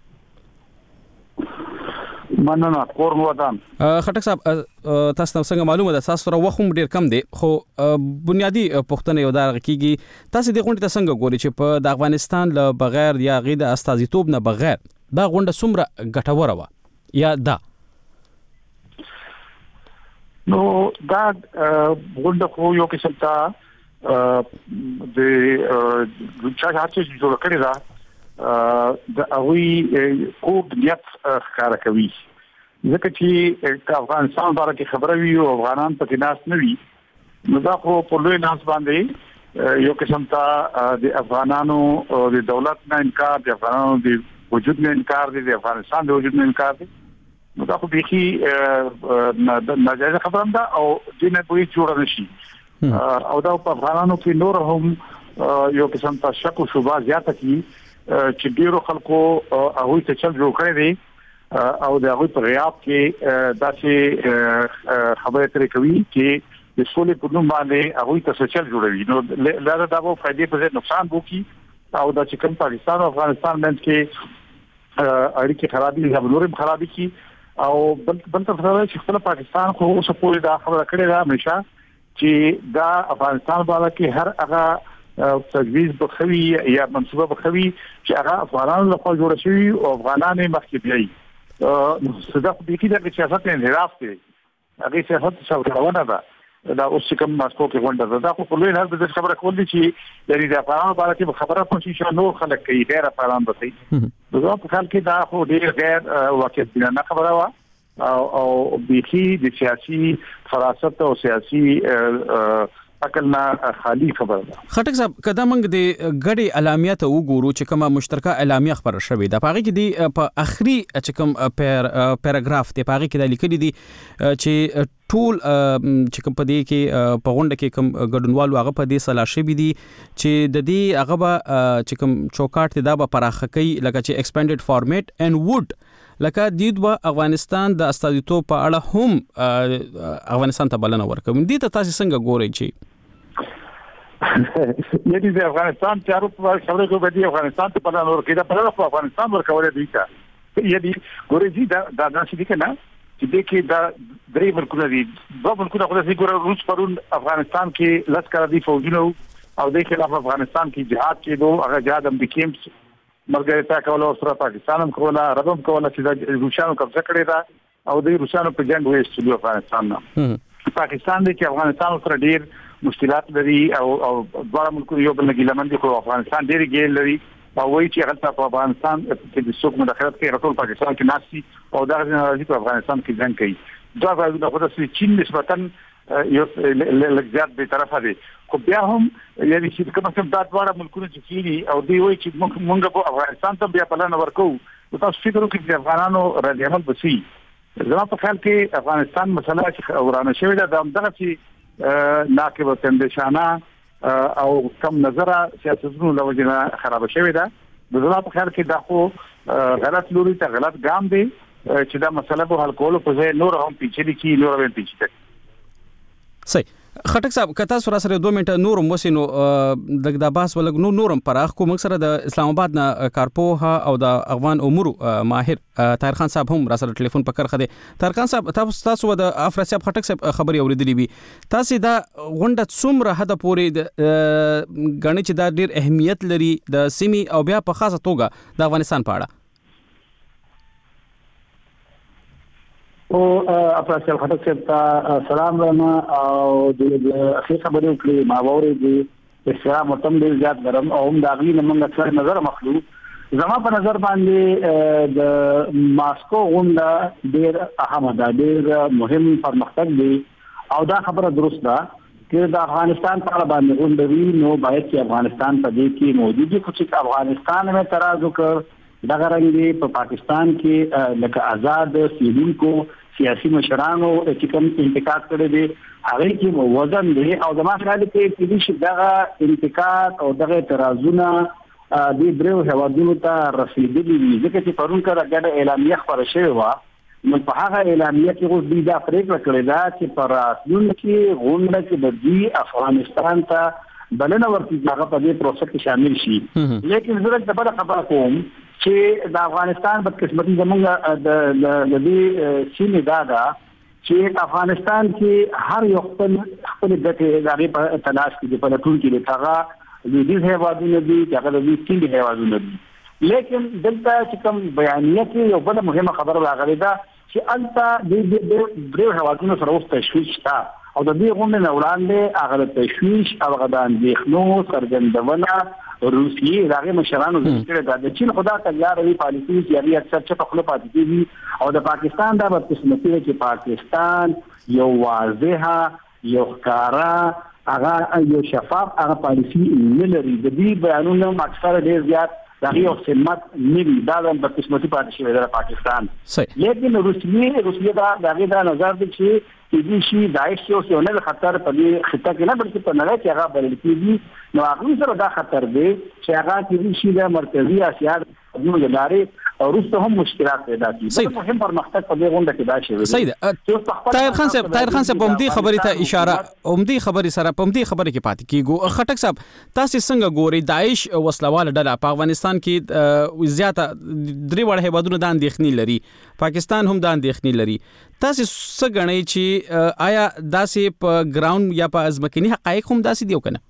مننه. کور مو ودان خټک صاحب تاسو څنګه معلومه ده تاسو سره وخت ډیر کم دی، خو بنیادی پوښتنه یو دا کیږي تاسو د غونډې ته څنګه ګوري چې په د افغانستان له بغیر یا غي د استازیتوب نه بغیر دا غونډه څومره ګټوره و یا دا نو دا غونډه خو یو قسم ته د چا هڅه جوړ کړی دا د اوی کوب نیت ښکار کوي ځکه چې افغانستان باره کې خبره وی او افغانان په ناس نه وي نو دا خو په لوی ناس باندې یو قسم ته د افغانانو د دولت نه انکار، د افغانانو د وجود نه انکار دی، د افغانستان د وجود نه انکار دی. نو دا خو بيخي ناجایز خبره ده او دینه کوئی جوړ نشي او دا په افغانانو کې نور هم یو قسم ته شک او شبهه زیاته کی چې ډیرو خلکو هغه ته چل جوړ کړی دی او د هغه په غیاب کې داسې خبره ترې کوي چې د سولې په نوم باندې هغه ته چل جوړوي. نو لاره دا وو فائدې په نقصان وکي او دا چې کوم پاکستان او افغانستان باندې کې اړیکې خرابې یا نورم خرابې کی او بل څه فرض چې خپل پاکستان خو اوس په دا خبره کړې ده همیشه چې دا افغانستان باندې کې هر هغه تجویز بخوي یا منصوبه بخوي چې هغه افغانانو لپاره جوړ شوی او افغانان مخکې بیاي نو صدق به کې د سیاست انحراف دی. هغه سیاست څرګندونه ده دا اوس کوم ماسکو کې غونډه ده خو په لوی حال د خبره کول دي چې یعنی د افغانانو باندې خبره پوښتنه چې نور خلک کوي غیر افغانان به کوي. دا په حال کې دا خو ډیر غیر واقعي نه خبره وا او بيخي د سیاسي فراست او سیاسي عقل نه خالی خبره ده. خټک صاحب کدا موږ د غړي اعلامیه ته وګورو چې کومه مشترکه اعلامیه خبره شوې ده پاره کې دی په اخري چې کوم پیراګراف دی پاره کې د لیکلي دي چې ټول چې کوم په دې کې په غونډه کې کوم ګډونوالو هغه په دې صلاح شوی دي چې د دې هغه به چې کوم چوکاټ دی دا به پراخه کوي لکه چې ایکسپانډډ فارمیټ اینڈ وډ لکه دیدو افغانستان د استادیتوب په اړه هم افغانستان ته بلنه ورکوي. دې ته تاسو څنګه ګورئ چې یعنی د افغانستان چارو په خبره کې بدی افغانستان ته بلنه ورکړي دا په افغانستان ورکول دي تا یعنی ګورې دا نشي دي کنه چې دې کې دا درې ملکونه دي دوه ملکونه خو دې ګور روس پرون افغانستان کې لشکره دي فوجونه او د خلاف افغانستان کې جهاد کې دوه هغه جهاد هم د کیمس مرګریتا کوله او سره پاکستان هم کوله عربم کوله چې د روسانو قبضه کړې ده او د روسانو په جنگ وېستلو افغانستان نه پاکستان د افغانستان سره ډیر مشکلات لري او دوه ملکونه یو بل نه ګیلمن دي خو افغانستان ډیر ګیل لري او وایي چې هغه په افغانستان کې د څوک مداخلت کوي ټول پاکستان کې ناسي او دا غوښتنه په افغانستان کې ځان کوي دا غوښتنه خو د چین نسبتا یو لږ به طرفه دي خو بیا هم یعنی چې کوم څه د دوه ملکونو چې کیږي او دی وایي چې موږ په افغانستان ته بیا بلنه ورکو تاسو فکر وکړئ چې افغانانو رد عمل بسي زما په خیال کې افغانستان مسله چې ورانه شوې ده د همدغه چې ناقب تندشانه او کم نظره سیاستونو لوجنه خراب شوې ده د زما په خیال کې دا خو غلط لوري ته غلط ګام دی چې دا مسله په حل کولو په ځای نور هم پیچلې کی نور هم پیچلې صحیح. خټک صاحب کته سره 2 منټه نورم وسینو د باس ولګ نورم پراخ کو موږ سره د اسلام آباد نه کارپوها او د افغان امور ماهر طاهر خان صاحب هم را سره ټلیفون پکړ خده. طاهر خان صاحب تاسو د افراد صاحب خټک صاحب خبري اوریدلې وي تاسو دا غونډه څومره حد پورې غنی چې دا ډیر اهمیت لري د سیمي او بیا په خاصه توګه د افغانستان په اړه او افراد خټک صاحب سلام رانا او د اخی خبرې وکړي ما ووري دي اسلام متم ډیر زیات ګرم او هم دا غوی نمنګ څخه نظر مخلوق زما په نظر باندې د ماسکو غونډه ډیر اهمه ده ډیر مهم پرمختګ دی او دا خبره درست ده چې د افغانستان په اړه باندې غونډه نو باید چې افغانستان په دې کې موجود وي چې افغانستان میں تراز وکړ دغه رنګ په پاکستان کې لکه آزاد سیدونکو سیاسي مشرانو چې کوم انتقاد کړی دی هغه کې وزن دی او د ماخراله کې چې دغه انتقاد او دغه اعتراضونه د درو هوادونو ته رسیدلي دي ځکه چې پرون کړه ګډه اعلامیه خبره شوې و نو په هغه اعلامیه کې اوس د پریکړه کړې ده چې پر راتلونکي کې غونډه کې د دې افغانستان ته بلنه ورکړي هغه په دې پروسه کې شامل شي لیکن زه د بل خبره کوم چې د افغانستان بدقسمتي زموږ د دې سیمې دا چې افغانستان کې هر یو خپل ګټې دغه په تلاش کې په لټون کې هغه د دې هیوادونو دي چې هغه د دې سیمې هیوادونو دي لیکن دلته چې کوم بیانیه کې یو بل مهمه خبره راغلې ده چې البته د درې هیوادونو سره اوس تشویش شته او د دې غونډې نه وړاندې هغه تشویش او هغه د اندېښنو څرګندونه روسیې دغه مشرانو ذکر کړی د چین خدا تیار وی پالیسي چې هغه اکثر چې په خپل پاتې دي او د پاکستان د بدقسمتي چې پاکستان یو واضحه یو ښکارا هغه یو شفاف هغه پالیسي نه لري د دې بیانونو اکثر ډیر زیات دغه یو سمت نه دا د بدقسمتي پاتې شوی د پاکستان لیکن روسیې دا دغه نظر دي چې دې شي داعش یو نه خطر په دې خطه کې نه بلکې په نړۍ کې هغه بلل کېږي نو هغه سره دا خطر دی چې هغه کې شي د مرکزی اسیا د لارې او روسته هم مشکلات پیدا کیږي مهم پرمختګ په دې غونډه کې دا شي صحیح. طاهر خان صاحب هم دې خبرې ته اشاره هم دې خبرې سره هم دې خبرې کې پاتې کیږي. خټک صاحب تاسو څنګه ګوري داعش وسلواله ډله په افغانستان کې زیاته درې وړ هیوادونو د اندېښنې لري پاکستان هم د اندېښنې لري تاسو څه غنئ چې آیا داسې په ګراوند یا په ازمکینی حقایق هم داسې دی کنه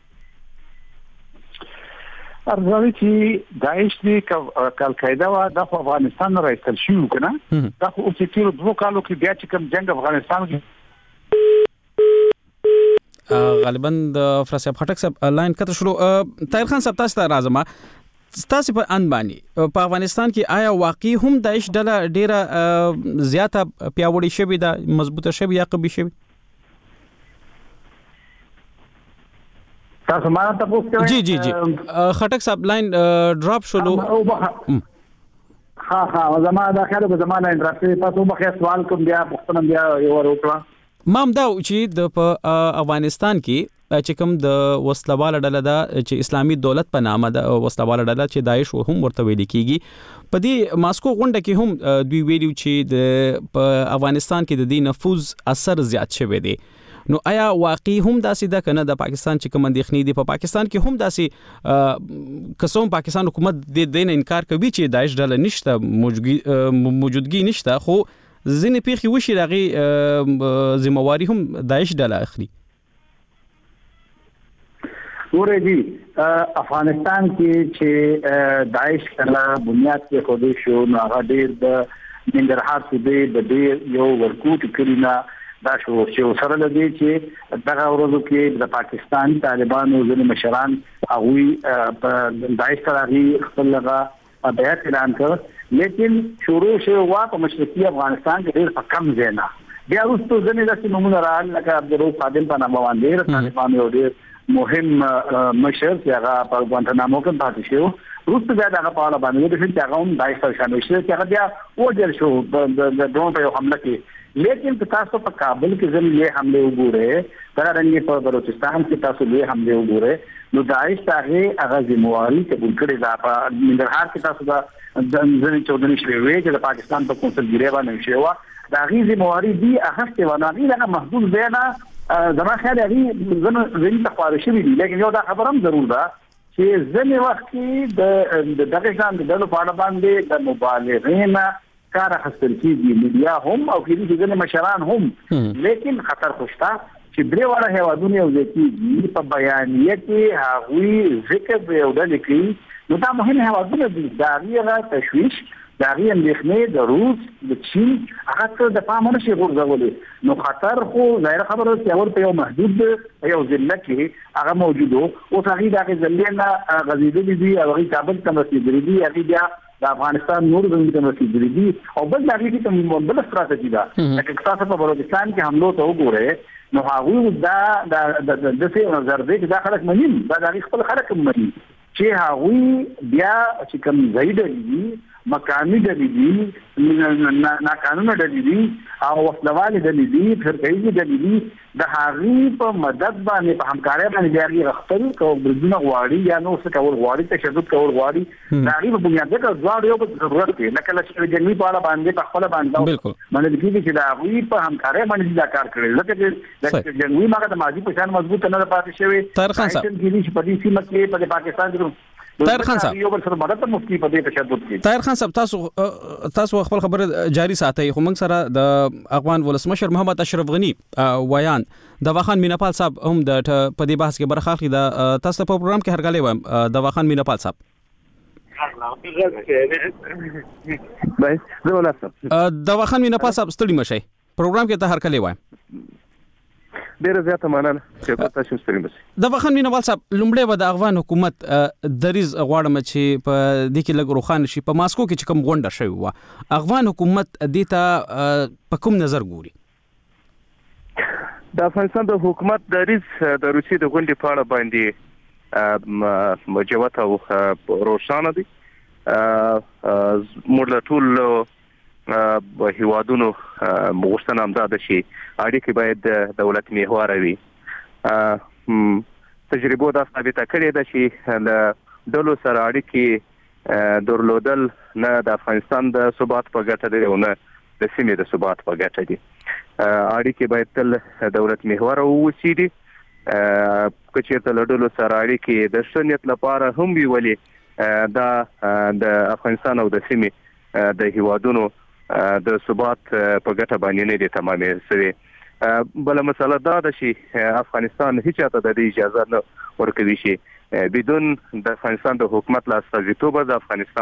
ارزوي چې داعش دې القاعده وا د افغانستان راځل شو کنه دا خو چې تیر 2 کالو کې بیا چې کوم جنگ افغانستان کې غالبا د فرصت خټک صاحب لاین کته شروع طاهر خان صاحب تاسو ته راځم تاسو په ان باندې په افغانستان کې آیا واقعي هم داعش ډله ډیره زیاته پیاوړې شوې ده مضبوطه شوې یا قوي شوې؟ تاسو ما ته پوښتنه جی خټک صاحب لاین ډراپ شولو ها زما دا خیال به زمانه انټراسټ تاسو به سوال کوم بیا پوښتنه بیا یو وکړه مام دا چې د افغانستان کې چې کوم د وسلواله ډله ده چې اسلامي دولت په نامه د وسلواله ډله چې داعش هم ورته ویل کیږي په دې ماسکو غونډه کې هم دوی ویلو چې د افغانستان کې د دې نفوذ اثر زیات شوی دی نو آیا واقعي هم داسې ده کنه د پاکستان چې کوم اندېښنې دي په پاکستان کې هم داسې قسم پاکستان حکومت د دین انکار کوي چې داعش ډله نشته موجودګي نشته خو ځینې پیښې وشي راغي ذمہواری هم داعش ډله اخلي ورې دي افغانستان کې چې داعش کله بنیاد کې خوده شو نو هغه ډېر د ننګرهار کې د ډېر یو ورکوټ کړینا دا شو چې سره لدی چې دغه ورځو کې د پاکستان طالبانو ځینې مشران هغه په داعش سره خپل لغه بیعت اعلان کړ لیکن شروع شو وا په مشرقي افغانستان کې ډېر په کم ځای نه بیا وروسته ځینې داسې نمونه راغلل لکه عبدالروف قادم په نامه باندې طالبانو ډېر مهم مشر چې هغه په ګوانتانامو کې پاتې شو وروسته بیا دغه په اړه باندې چې هغه هم داعش سره شامل شو چې هغه بیا وځل شو د ډرون په حمله کې لیکن تاسو په کابل کې ځلې حمله وګوره دا رنګ په بلوچستان کې تاسو له حمله وګوره نو داعش هغه ذمہواری قبول کړی دا په ننګرهار کې تاسو دا ځنې چودنې شوې چې د پاکستان په کنسولګری باندې شوی دا غي ذمہواری دی هغه څه ونامي هغه محدود بیان زما خیال هغه زموږ ته خارج شوی دی لیکن یو دا خبرم ضرور ده چې ځنې وخت کې د دغه ځان د ډلو په اړه باندې د مبالغین کار خستل کیږي میډیا هم او کېږي چې مشران هم لیکن خطر خوشتا چې درې وړه هوادونه یو ځکه په بیانیه کې هغوی ذکر به ودل کی نو دا مهمه هوادونه دي دا غیره تشویش دا غي اندېښنې د روس د چین هغه د پامن شي غورځولې نو خطر خو ظاهر خبره چې اول په یو محدود یو ځله کې هغه موجودو او هغه د ځلېنا غزيدلې دي او هغه کابل ته رسیدلې دي هغه بیا د افغانستان نور د رسیدلې دي او بل هغه کې بل ستراتیژي ده لکه تاسو په بلوچستان کې حمله ته وګوره نو هغه د څه نظر دی دا خلک منیم دا د خپل خلک منیم چې هغه بیا چې کوم زید دي مکانی دلیلی ناقانونه دلیلی او وسلواله دلیلی فرقایي دلیلی د هغه په مدد باندې په همکارۍ باندې بیا غختل کو برجونه غواړي یا نو څه کول غواړي تشدد کول غواړي دا غي په بنیاد کې ځوړ یو په ضرورت کې لکه چې جنوي په اړه باندې په خپل باندې باندې کې چې دا غي په همکارۍ باندې دا کار کړی لکه چې جنوي ماګه د ماضي په شان مضبوط نه پاتې شوی طاهر خان صاحب کې په دې سیمه کې په پاکستان کې طاهر خان صاحب یو بل سره مدد مفتی په دې تشدد کې طاهر خان صاحب تاسو خپل خبره جاری ساتي خو موږ سره د افغان ولسمشر محمد اشرف غنی ویان د واخان میناپال صاحب هم د په دې بحث کې برخه اخلي د تاسو په پروګرام کې هرګالې وایم د واخان میناپال صاحب د واخان میناپال صاحب ستړي مشي پروګرام کې ته هرګالې وایم ډیره زیاته مننه چې تاسو ستړي مشي د واخان میناپال صاحب لومړی به د افغان حکومت دریز غواړم چې په دې کې لګ روخان شي په ماسکو کې چې کوم غونډه شوی و افغان حکومت دیتا په کوم نظر ګوري د افغانستان د حکومت دریز د روسي د غونډې په اړه باندې مجوت او روشانه دي موږ ټول هیوادونو مغوښتنه هم ده چې اړیکې باید دولت محور وي تجربه دا ثابته کړې ده چې له ډلو سره اړیکې درلودل نه د افغانستان د ثبات په ګټه دی او نه د سیمې د ثبات په ګټه دي اړیکې باید تل دولت محور اوسي دي کچېرته له ډلو سره اړیکې د شنیت لپاره هم وی ولي دا د افغانستان او د سیمې د هیوادونو د ثبات په ګټه باندې نه دي تمامې شوی بل مسله دا ده چې افغانستان هیڅ ته د اجازه نه ورکوي چې بدون د افغانستان د حکومت لا استازیتوب د افغانستان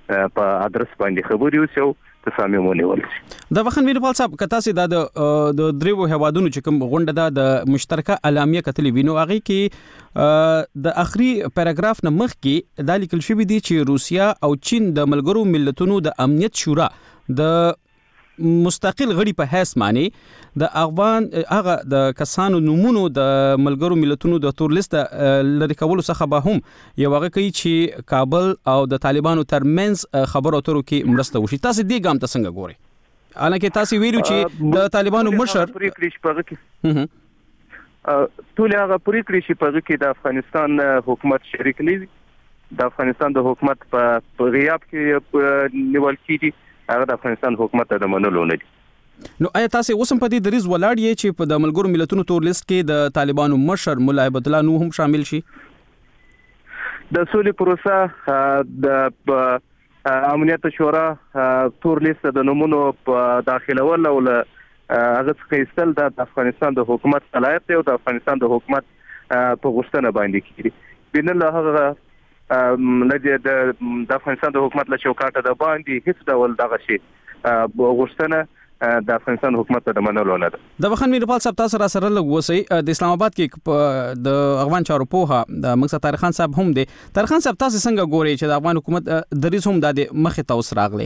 په ادرس باندې خبرې وشو تصامیم ونیول شي. د وخت مینپال صاحب کته سي د دریو هوادونو چې کوم غونډه د مشترکه اعلامیه کتلې وینو هغه کې د اخري پیراګراف نه مخ کې د لیکل شوی دی چې روسیا او چین د ملګرو ملتونو د امنیت شورا د مستقل غړي په حیث معنی د افغان هغه د کسانو نمونو د ملګرو ملتونو د تور لیست لری کولو څخه به هم یو هغه کوي چې کابل او د طالبانو ترمنځ خبرو اترو کې مرسته وشي. تاسو دې ګام ته څنګه ګورئ؟ حالانکه تاسو ویلو چې د طالبانو مشر پریکړې شپږ کې ټول هغه پریکړې شپږ کې د افغانستان حکومت شریک نه وي. د افغانستان د حکومت په غیاب کې نیول کیږي. هغه د افغانستان حکومت د منلو نه دي. نو آیا تاسو اوسم په دې دریز ولاړ یې چې په د ملګرو ملتونو تور لیست کې د طالبانو مشر مولا عبد الله نو هم شامل شي؟ د سولې پروسه د امنیت شورا تور لیست د نمونو په داخلول او هغه څخه ایستل د افغانستان د حکومت صلاحیت دی او د افغانستان د حکومت په غوښتنه باندې کیږي. بین له هغه د افغانستان د حکومت له چوکاټه د باندې هیڅ ډول دغه شی غوښتنه د افغانستان حکومت ته منلو نه ده. د وخت مینپال صاحب تاسو را سره لګوسئ د اسلام آباد کې د افغان چارو پوها د مقصد طارق خان صاحب هم دی. طارق خان صاحب تاسو څنګه ګورئ چې د افغان حکومت دریز هم د مخې ته اوس راغلی؟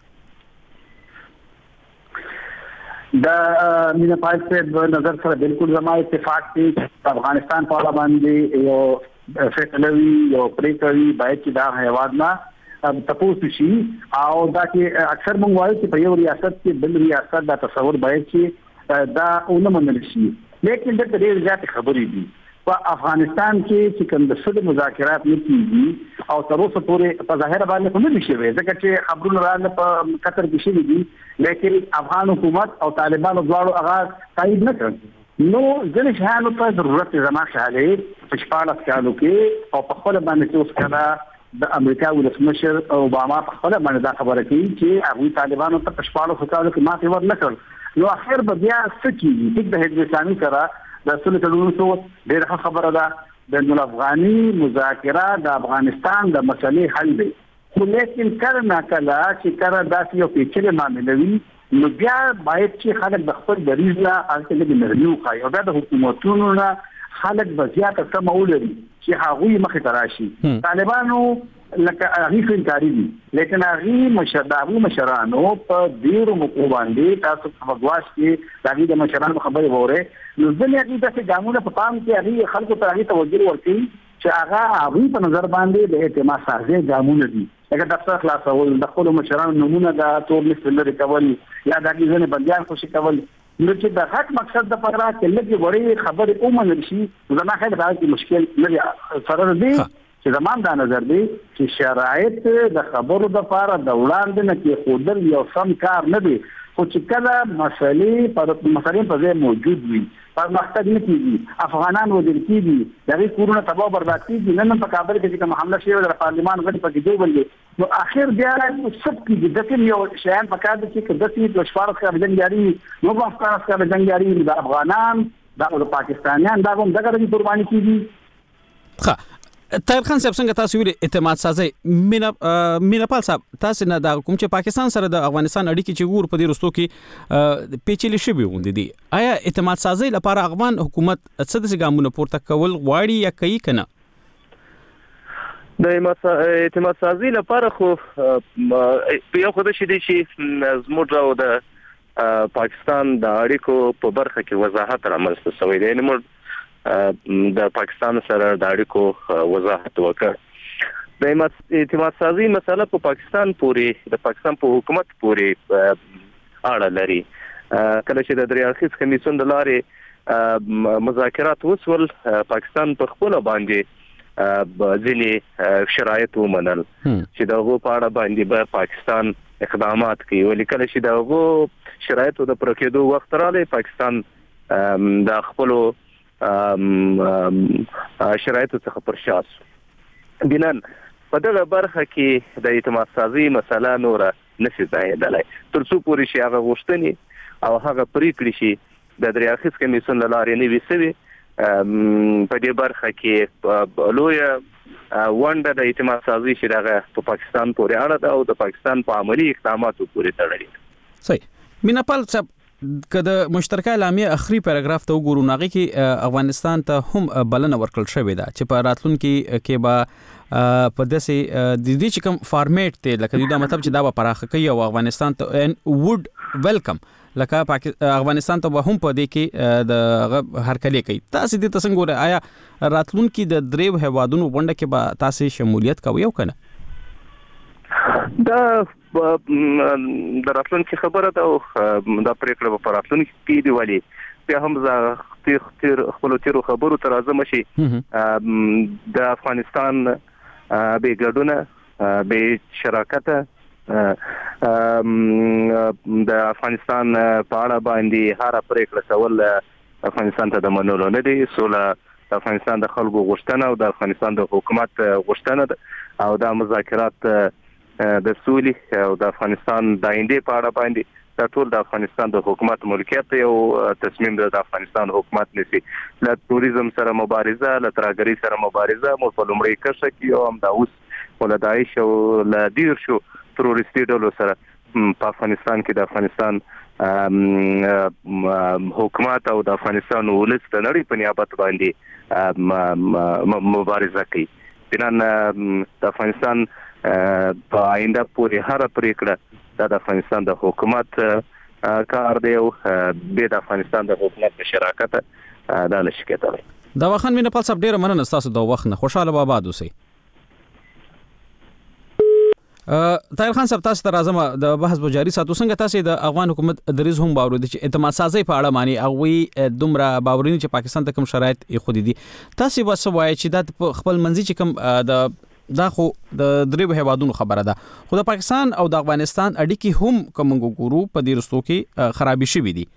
د مینپال صاحب نظر سره بالکل زما اتفاق دی. افغانستان په اړه باندې یو فیصلوي یو پریکړه باید چې دا هیواد نه تاسو شي او دا چې اکثر موږ وایو چې په یو ریاست کې بل ریاست دا تصور باید چې دا اونمنل شي. لیکن د دې ځات خبرې دي په افغانستان کې چې کوم د سود مذاکرات نه کیږي او تر اوسه پورې په ظاهر باندې کوم نشي وي ځکه چې خبرونه راځي په قطر کې شي دي لیکن افغان حکومت او طالبانو دواړو هغه تایید نه کړ. نو ځنه شانو ته ضرورت زما خاله په شپاله کالو کې او په خپل باندې اوس کړه د امریکا ولسمشر اوباما په خپل باندې دا خبره کوي چې هغه طالبانو ته په شپاله کالو کې ماته ور نه کړ. نو اخر به بیا سکی د حزب اسلامي سره د سولې تړون سو ډېر خبره ده. د افغاني مذاکرات د افغانستان د مسلې حل دی خو لیکن کله نه کله چې کله داسې یو پیچلې معاملې وي نو بیا باید چې خلک د خپل دریځ لا اړتیا لري نرمي وکړي او د حکومتونو نه خلک به زیاته سم ولري چې هغه مخې ته راشي. طالبانو لکه هغه انکاري دي لیکن هغه مشرانو په ډیرو موقع باندې تاسو په غواش کې دغه د مشرانو خبرې وره نو ځنې هغه د ګامونو په پام کې هغه خلکو ته هغه توجه ورکړي چې هغه په نظر باندې د اعتماد سازي ګامونه دي. اگر دفتر خلاصول د خپل مشرانو نمونه د تور لیست لري کول یا د ځینې بنديان خوشي کول نو چې د حق مقصد د پاره کې لږه وړي خبرې اومنل شي زما خیال راځي مشکل نه سره دی چې زمام دا نظر دی چې شرایط د خبرو د پاره د وړاندې نه کې خودل یو سم کار نه دی خو چې کله مسلې په ځای موجود وي پرمختګ نه کیږي افغانان وځل کیږي دغه کورونه تباہ برباد کیږي نن په کابل کې کوم حمله شوی د پارلمان غړي په کې دی نو اخر بیا سب کیږي د کوم یو شیان په کار دي چې د دې د شفارت سره جنگ جاری نو په افغانستان سره جنگ جاری د افغانان د پاکستانیان دا هم دغه قرباني کیږي. ښه طاهر خان صاحب څنګه تاسو ویل اعتماد سازي مینپال صاحب تاسو نه دا کوم چې پاکستان سره د افغانستان اړیکې چې ور په دې رستو کې پیچلې شوي وندي دي آیا اعتماد سازي لپاره افغان حکومت څه د ګامونو پورته کول غواړي یا کوي کنه؟ د اعتماد سازي لپاره خو یو خو د شې دي چې زموږ او د پاکستان د اړیکو په برخه کې وضاحت رامنځته شوی دی. نو د پاکستان سره د اړیکو وضاحت وکړ. د اعتماد سازي مسله په پاکستان پورې د پاکستان په حکومت پورې اړه لري. کله چې د درې اړخیز کمیسیون د لارې مذاکرات وسول پاکستان په خپل باندې ځینې شرایط ومنل چې دغه په اړه باندې به پاکستان اقدامات کوي ولیکل چې دغه شرایط د پرکېدو وخت راغلی پاکستان د خپل شرایط څخه پر شاس بنان په دغه برخه کې د اعتماد سازي مسله نور نشي ځایدلای تر څو پورې شي هغه غوښتنې او هغه پریکړې شي د درې اړخیز کمیسیون لارې نه وي سوي په دې برخه کې لوی ونده د اعتماد سازي چې دغه په پاکستان پورې اړه ده او د پاکستان په عملی اقداماتو پورې تړلې ده. صحیح میناپال صاحب کله مشترکه اعلامیه اخري پاراګراف ته وګورو ناغي کې افغانستان ته هم بلنه ورکړل شوې ده چې په راتلونکي کې به په داسې د دې چې کوم فارمیټ ته لکه دا مطلب چې دا به پراخه کوي او افغانستان ته وود ویلکم لکه افغانستان ته به هم په دې کې د هرکلی کوي. تاسو دې څنګه ګورئ آیا راتلونکي د دریو هیوادونو غونډه کې به تاسو شمولیت کوي او کنه؟ دا د راتلونکي خبره ده او دا پریکړه په راتلونکي کې دی ولی بیا هم زه خپل تیرو خبرو تر اعظم شي د افغانستان به ګډونه به شراکت د افغانستان په اړه باندې هر پریکړه کول افغانستان ته د منلو نه دي. سوله د افغانستان د خلکو غوښتنه او د افغانستان د حکومت غوښتنه ده او دا مذاکرات د سولې او د افغانستان د آینده په اړه باندې دا ټول د افغانستان د حکومت ملکیت او تصمیم د افغانستان حکومت نسی. له توریزم سره مبارزه، له ترهګرۍ سره مبارزه مو په لومړی کرښه کې او هم دا اوس ول داعش او له ډیر شو تروریستي ډلو سره په افغانستان کې د افغانستان حکومت او د افغانستان ولس د نړۍ په نیابت باندې مبارزه کوي. بنان د افغانستان په آینده پورې هر پریکړه د افغانستان د حکومت کار دی او د افغانستان د حکومت په شراکت دا نشي کېدلی. دا وخت میناپال صاحب ډیر مننه تاسو د وخت نه خوشاله آباد اوسئ. طاهر خان صاحب تاسو ته راځم د بحث په جاری ساتو. څنګه تاسو د افغان حکومت دریز هم باور دي چې اعتماد سازي په اړه معنی او دومره باورین چې پاکستان ته کوم شرایط خو دي تاسو به سوای چې د خپل منځي چې کوم دا خو د دریو هیوادونو خبره ده خو د پاکستان او د افغانستان اړیکې هم کوم ګورو په دې رستو کې خرابې شوې دي.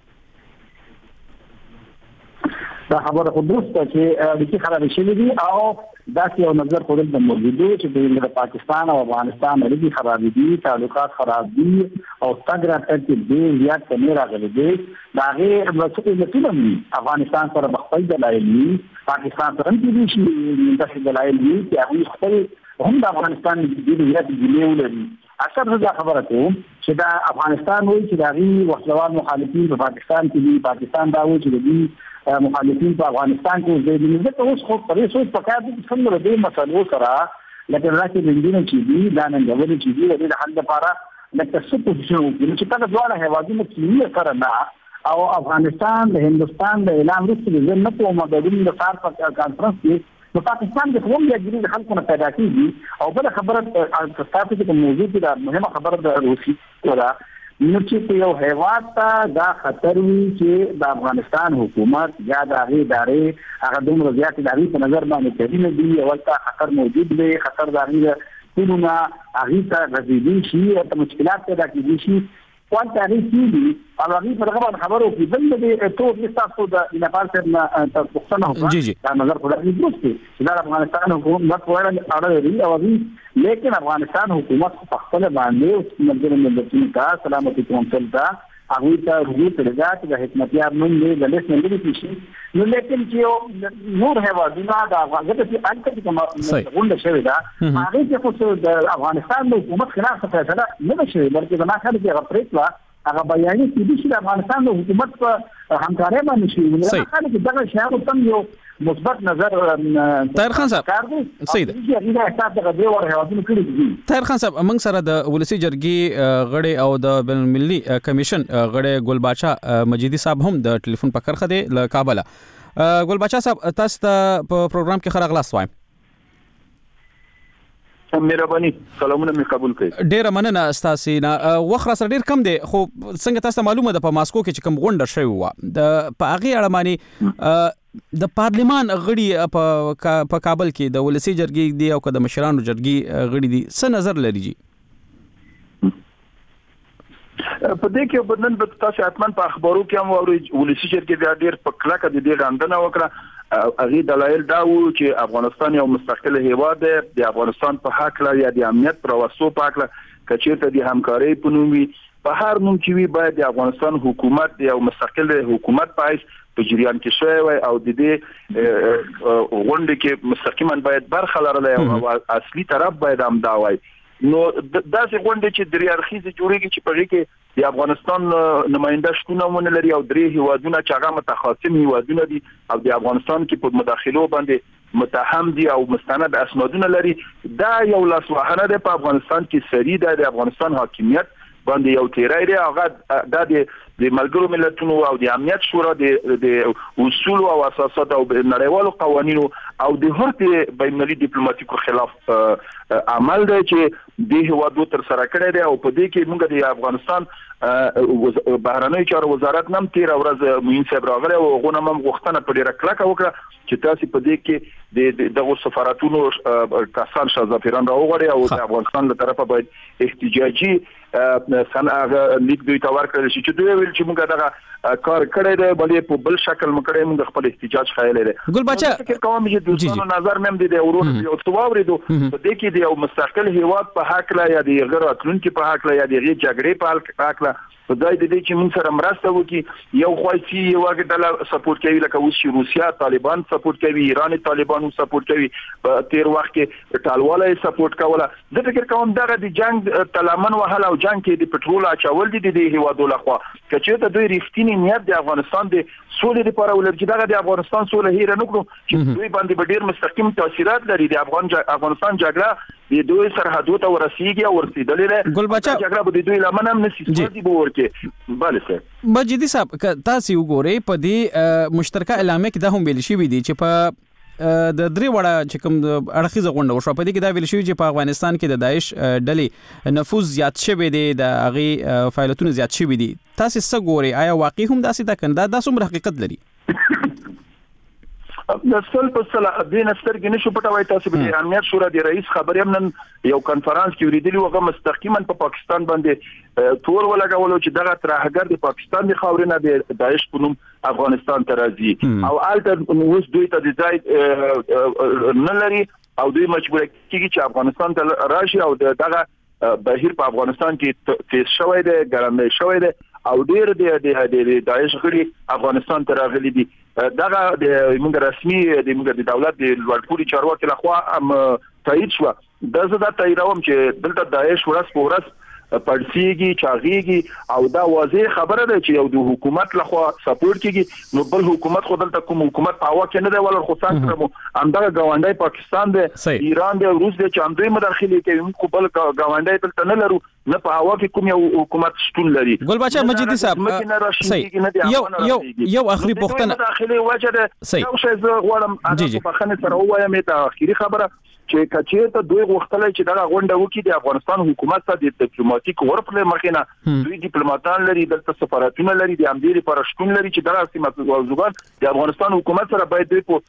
دا خبره خو درسته چې اړیکې خرابې شوې دي او دا یو نظر خو د موجوده چې د پاکستان او افغانستان اړیکې خرابې دي، تعلقات خراب دي او څنګه چې دې زیات کمی راغلي دي دا غیر مسئله افغانستان سره خپل دلایل دي، پاکستان سره هم دي چې دلایل دي چې هغه خپل هم د افغانستان د زیات ګلې ولري. اکثر دا خبره کوم چې دا افغانستان وایي چې دا غي وسلوال مخالفین په پاکستان کې دي، پاکستان دا وایي چې دي مخالفین په افغانستان کې دي. دغه اوس خو پرې سوچ پکار دي چې څنګه دې مسلو سره لکه راځي لندن چې دي دا نه غوړي چې دي د حل لپاره لکه څه پوزیشن وکړي چې کله دواړه هیوادونو کې سره نه او افغانستان د هندستان د اعلان وروسته د نه په مددونو د کار په کانفرنس کې نو پاکستان د قوم د جدي خلکو نه پیدا کیږي او بل خبره تاسو ته موجود ده مهمه خبره د روسي ولا نو چې یو هیواد ته دا خطر وي چې د افغانستان حکومت یا د ادارې هغه دومره زیات ادارې په نظر باندې کوي نه دی او تا خطر موجود دی، خطر د ټولونه هغه ته غزيدي شي او مشکلات پیدا کیږي شي وان تاریخ دي او هغه په هغه خبرو کې بل دې ټول تاسو د نپال سره تاسو وکړه دا نظر په دې دوستي چې د افغانستان حکومت وړاندې اړه لري او لیکن افغانستان حکومت په خپل باندې ملګری ملتونو ته سلامتی کونسل ته هغه ته رجوع کړی د حکمتیار نوم دې د لیست نه شي نو لیکن چې نور هیوادونه د افغانستان چې انټه کومه غونډه شوې ده هغه چې خو د افغانستان د حکومت خلاف فیصله نه شوه بلکې د ناخاله کې هغه پریکړه هغه بیانې چې د افغانستان د حکومت په همکارۍ باندې شي نو هغه کې دغه شیانو تم یو مثبت نظر طاهر خان صاحب سید طاهر خان صاحب موږ سره د ولسی جرګي غړي او د بین المللي کمیشن غړي ګل باچا مجیدي صاحب هم د ټلیفون په کرخه دي له کابل. ګل باچا صاحب تاسو ته په پروګرام کې خره غلاس وایم. مهرباني سلامونه مې قبول کړئ. ډیر مننه استاسي نه وخت را سره ډیر کم دی خو څنګه تاسو معلومه ده په ماسکو کې چې کوم غونډه شوی و د په هغه اړه معنی د پارلیمان غړي په کابل کې د ولسی جرګي دی او د مشرانو جرګي غړي دي څه نظر لري جی؟ په دې کې بدلن به تاسو حتمان په اخبارو کې هم ولسی جرګي ډیر په کلکه د دې غندنه وکړه. هغه دلایل دا و چې افغانستان یو مستقل هیواد دی، د افغانستان په حق لري یا د امنیت پر وسو په حق لري کچېرته د همکارۍ په نوم په هر نوم چې وي باید د افغانستان حکومت یو مستقل حکومت پایس په جریان کې شوی او د دې غونډې کې مستقیما باید برخه لرلای او اصلي طرف باید هم دا وای. نو داسې غونډې چې درې اړخیزه جوړیږي چې په هغه کې د افغانستان نماینده شتون ونه لري او درې هیوادونه چې هغه متخاصم هیوادونه دي او د افغانستان کې په مداخلو باندې متهم دي او مستند اسنادونه لري، دا یو لاسوهنه ده په افغانستان کې سری ده د افغانستان حاکمیت باندې یو تیرای دی. هغه د ملګرو ملتونو او د امنیت شورا د اصول او اساسات او نړیوالو قوانینو او د هر بینالمللي ډیپلوماټیکو خلاف عمل دی چې د هوادو تر سره کړی دی او په دې کې موږ د افغانستان بهرنی چارو وزارت نم 13 ورځ موین صاحب راغلی او غو نم غوښتنه په ډیره کلکه وکړه چې تاسو په دې کې دغه سفارتونو کسان شازافیران راوغړي او د افغانستان له طرفه باید احتجاجي سنغه لیک دوی ته ورکړل شي چې دوی ویل چې موږ دغه کار کړی دی بلې په بل شکل مکړی موږ خپل احتجاج خایلې دی. ګل بچا فکر کوم چې د دوستانو نظر مې د اورونو یو څواورېدو په دې کې د یو مستقل هیواد په حق لا یا د غیر اتلونکو په حق لا یا د جګړې په حق لا په دای د دې چې موږ سره مرسته وکړي یو خوایسي یو غډله سپورټ کوي لکه اوس چې روسیا طالبان سپورټ کوي، ایران طالبانو سپورټ کوي، په تیر وخت کې ټالواله سپورټ کوله. زه فکر کوم دغه د جنگ تلامن وهله او جنگ کې د پټرول اچول دي د هیوادو لخوا کچې ته دوی رښتینی نیت د افغانستان د سولې لپاره ولري دغه د افغانستان سولې هیر نه کړو چې دوی باندې ډیر مستقیم تاثیرات لري. د افغانستان جګړه د دوی سرحدو ته ورسیږي او ورسیدلې ګل بچا جګړه به دوی لمن هم نسی سپورټي به ورکه. بله سر مجیدي صاحب تاسو وګورئ په دې مشترکه اعلامیه کې دا هم ویل شوی دی چې په د درې وړه چې کوم اړخیزه غونډه وشو په دې کې دا ویل شوی چې په افغانستان کې د داعش ډلې نفوذ زیات شوی دی، د هغه فعالیتونه زیات شوی دي. تاسو څه ګورئ؟ آیا واقعي هم داسې ده کنده دا څومره حقیقت لري؟ د سل په سل دین سترګې نشو پټوي. تاسو به امنیت شورا د رئیس خبرې هم نن یو کانفرنس کې وریدلی وغه مستقیما په پاکستان باندې تور ولګولو چې دغه ترهګر د پاکستان د خاورینه د داعش په نوم افغانستان ته راځي او الته اوس دوی ته د ځای نه لري او دوی مجبور کیږي چې افغانستان ته راشي او دغه بهیر په افغانستان کې تیز شوی دی، ګرمې شوی دی او ډیر د داعش غړي افغانستان ته راغلي دي. دغه د موږ رسمي د دولت د لوړپوړي چارواکي لخوا هم تایید شو. د زړه تاییدوم چې دلته داعش ورځ په ورځ پړسیږي چاغيږي او دا واضح خبره ده چې یو د حکومت لخوا سپورټ کیږي نو بل حکومت خو دلته کوم حکومت په هوا کې نه دی ولر خو څنګه همدغه ګاونډي پاکستان دی، ایران دی، روس دی چې هم دوی مداخله کوي خو بل ګاونډي دلته نه لرو نه په هوا کې کوم یو حکومت شتون لري. ګل بچا مجیدي صاحب یو اخري پوښتنه داخلي وجه ده یو شی زه غواړم اته په خنه سره وایم ته اخري خبره چې کچې ته دوی غوښتل چې دا غونډه وکړي د افغانستان حکومت ته د ډیپلوماټیک ورپله مخینه دوی ډیپلوماټان لري دلته سفارتونه لري د امدیري پر شتون لري چې دا سیمه موضوعات د افغانستان حکومت سره باید دوی په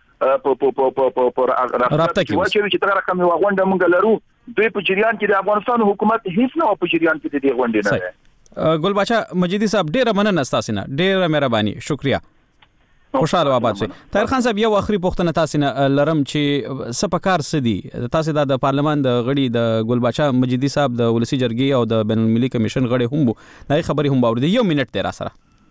رابطه کې چې دا رقم غونډه مونږ لرو دوی په جریان کې د افغانستان حکومت هیڅ نه په جریان کې د غونډې نه. ګل بچا مجیدي صاحب ډیره مننه تاسو نه، ډیره مهرباني، شکریا، خوشاله آباد شئ. طاهر خان صاحب یو اخري پوښتنه تاسو نه لرم چې سپکار سدي تاسو د پارلمان د غړي د ګل بچا مجیدي صاحب د ولسی جرګي او د بین المللي کمیشن غړي هم دا خبري هم باور دي. یو منټ تیر سره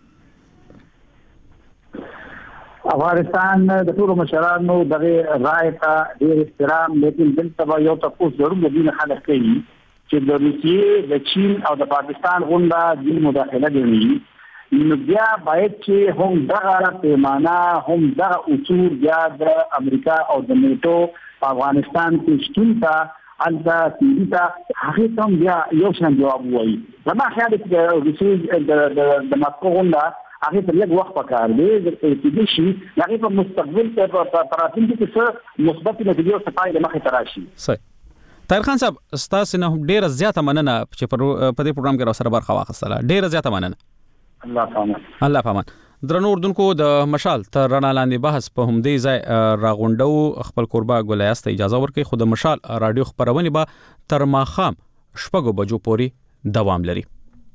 افغانستان د ټولو مشرانو دغه رائے ته ډیر احترام، لیکن دلته یو تاسو ضرور د دین خلک کوي چې د روسیې د چین او د پاکستان غونډه د مداخله کوي نو بیا باید چې هم دغه پیمانه هم دغه اصول بیا د امریکا او د نیټو په افغانستان کې شتون ته الدا تیریتا هغه تم بیا یو شان جواب وایي. زما خیال دی چې روسیې د ماسکو غونډه هغه په لږ وخت پکار دی چې د شي هغه په مستقبل کې په راتلونکي کې څه مثبت نتیجې او صفای د مخې تراشي. صحیح. طاهر خان صاحب ستاسو نه ډیره زیاته مننه چې په دې پروګرام کې را سره برخه واخیستله، ډیره زیاته مننه. الله پامان. درنو اردوونکو د مشال تر رڼا لاندې بحث په همدې ځای راغونډو خپل قربا ګولیاست اجازه ورکړي خو د مشال رادیو خبرونه به تر ماخام شپږو بجو پورې دوام لري.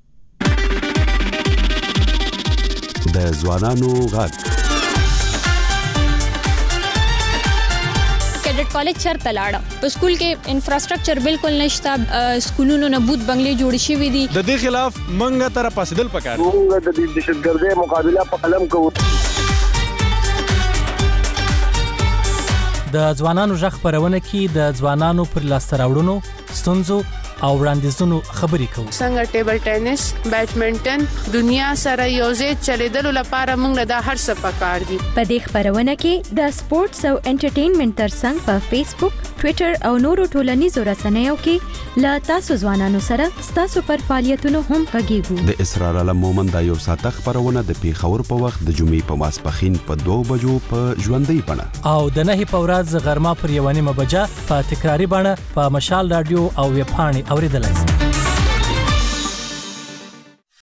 د ځوانانو غږ کډټ کالج چرته لاړه په سکول کې انفراستراکچر بالکل نشته سکولونو نه بوت بنگلې جوړ شوي دي د دې خلاف منګه تر پاسدل پکار موږ د دهشتګردۍ مقابله په قلم کوو د ځوانانو ژغ خبرونه کې د ځوانانو پر لاسته راوړنو ستونزو او وړاندیزونو خبرې کوو څنګه ټیبل ټینس بیډمنټن دنیا سره یوځای چلیدلو لپاره موږ دا هر څه پکار دي په دې خبرونه کې د سپورتس او انټرټینمنټ ترڅنګ په فیسبوک ټوئیټر او نورو ټولنیزو رسنیو کې لا تاسو ځوانانو سره تاسو پر فعالیتونو هم غږیږو د اسرار علم مومند دا یو ساعت خبرونه د پیښور په وخت د جمعې په ماسپخین په 2 بجو په ژوندۍ بڼه او د 9 په ورځ غرمه پر 1:30 بجه په تکراری بڼه په مشال رادیو او ویب پاڼې اوریدلای شئ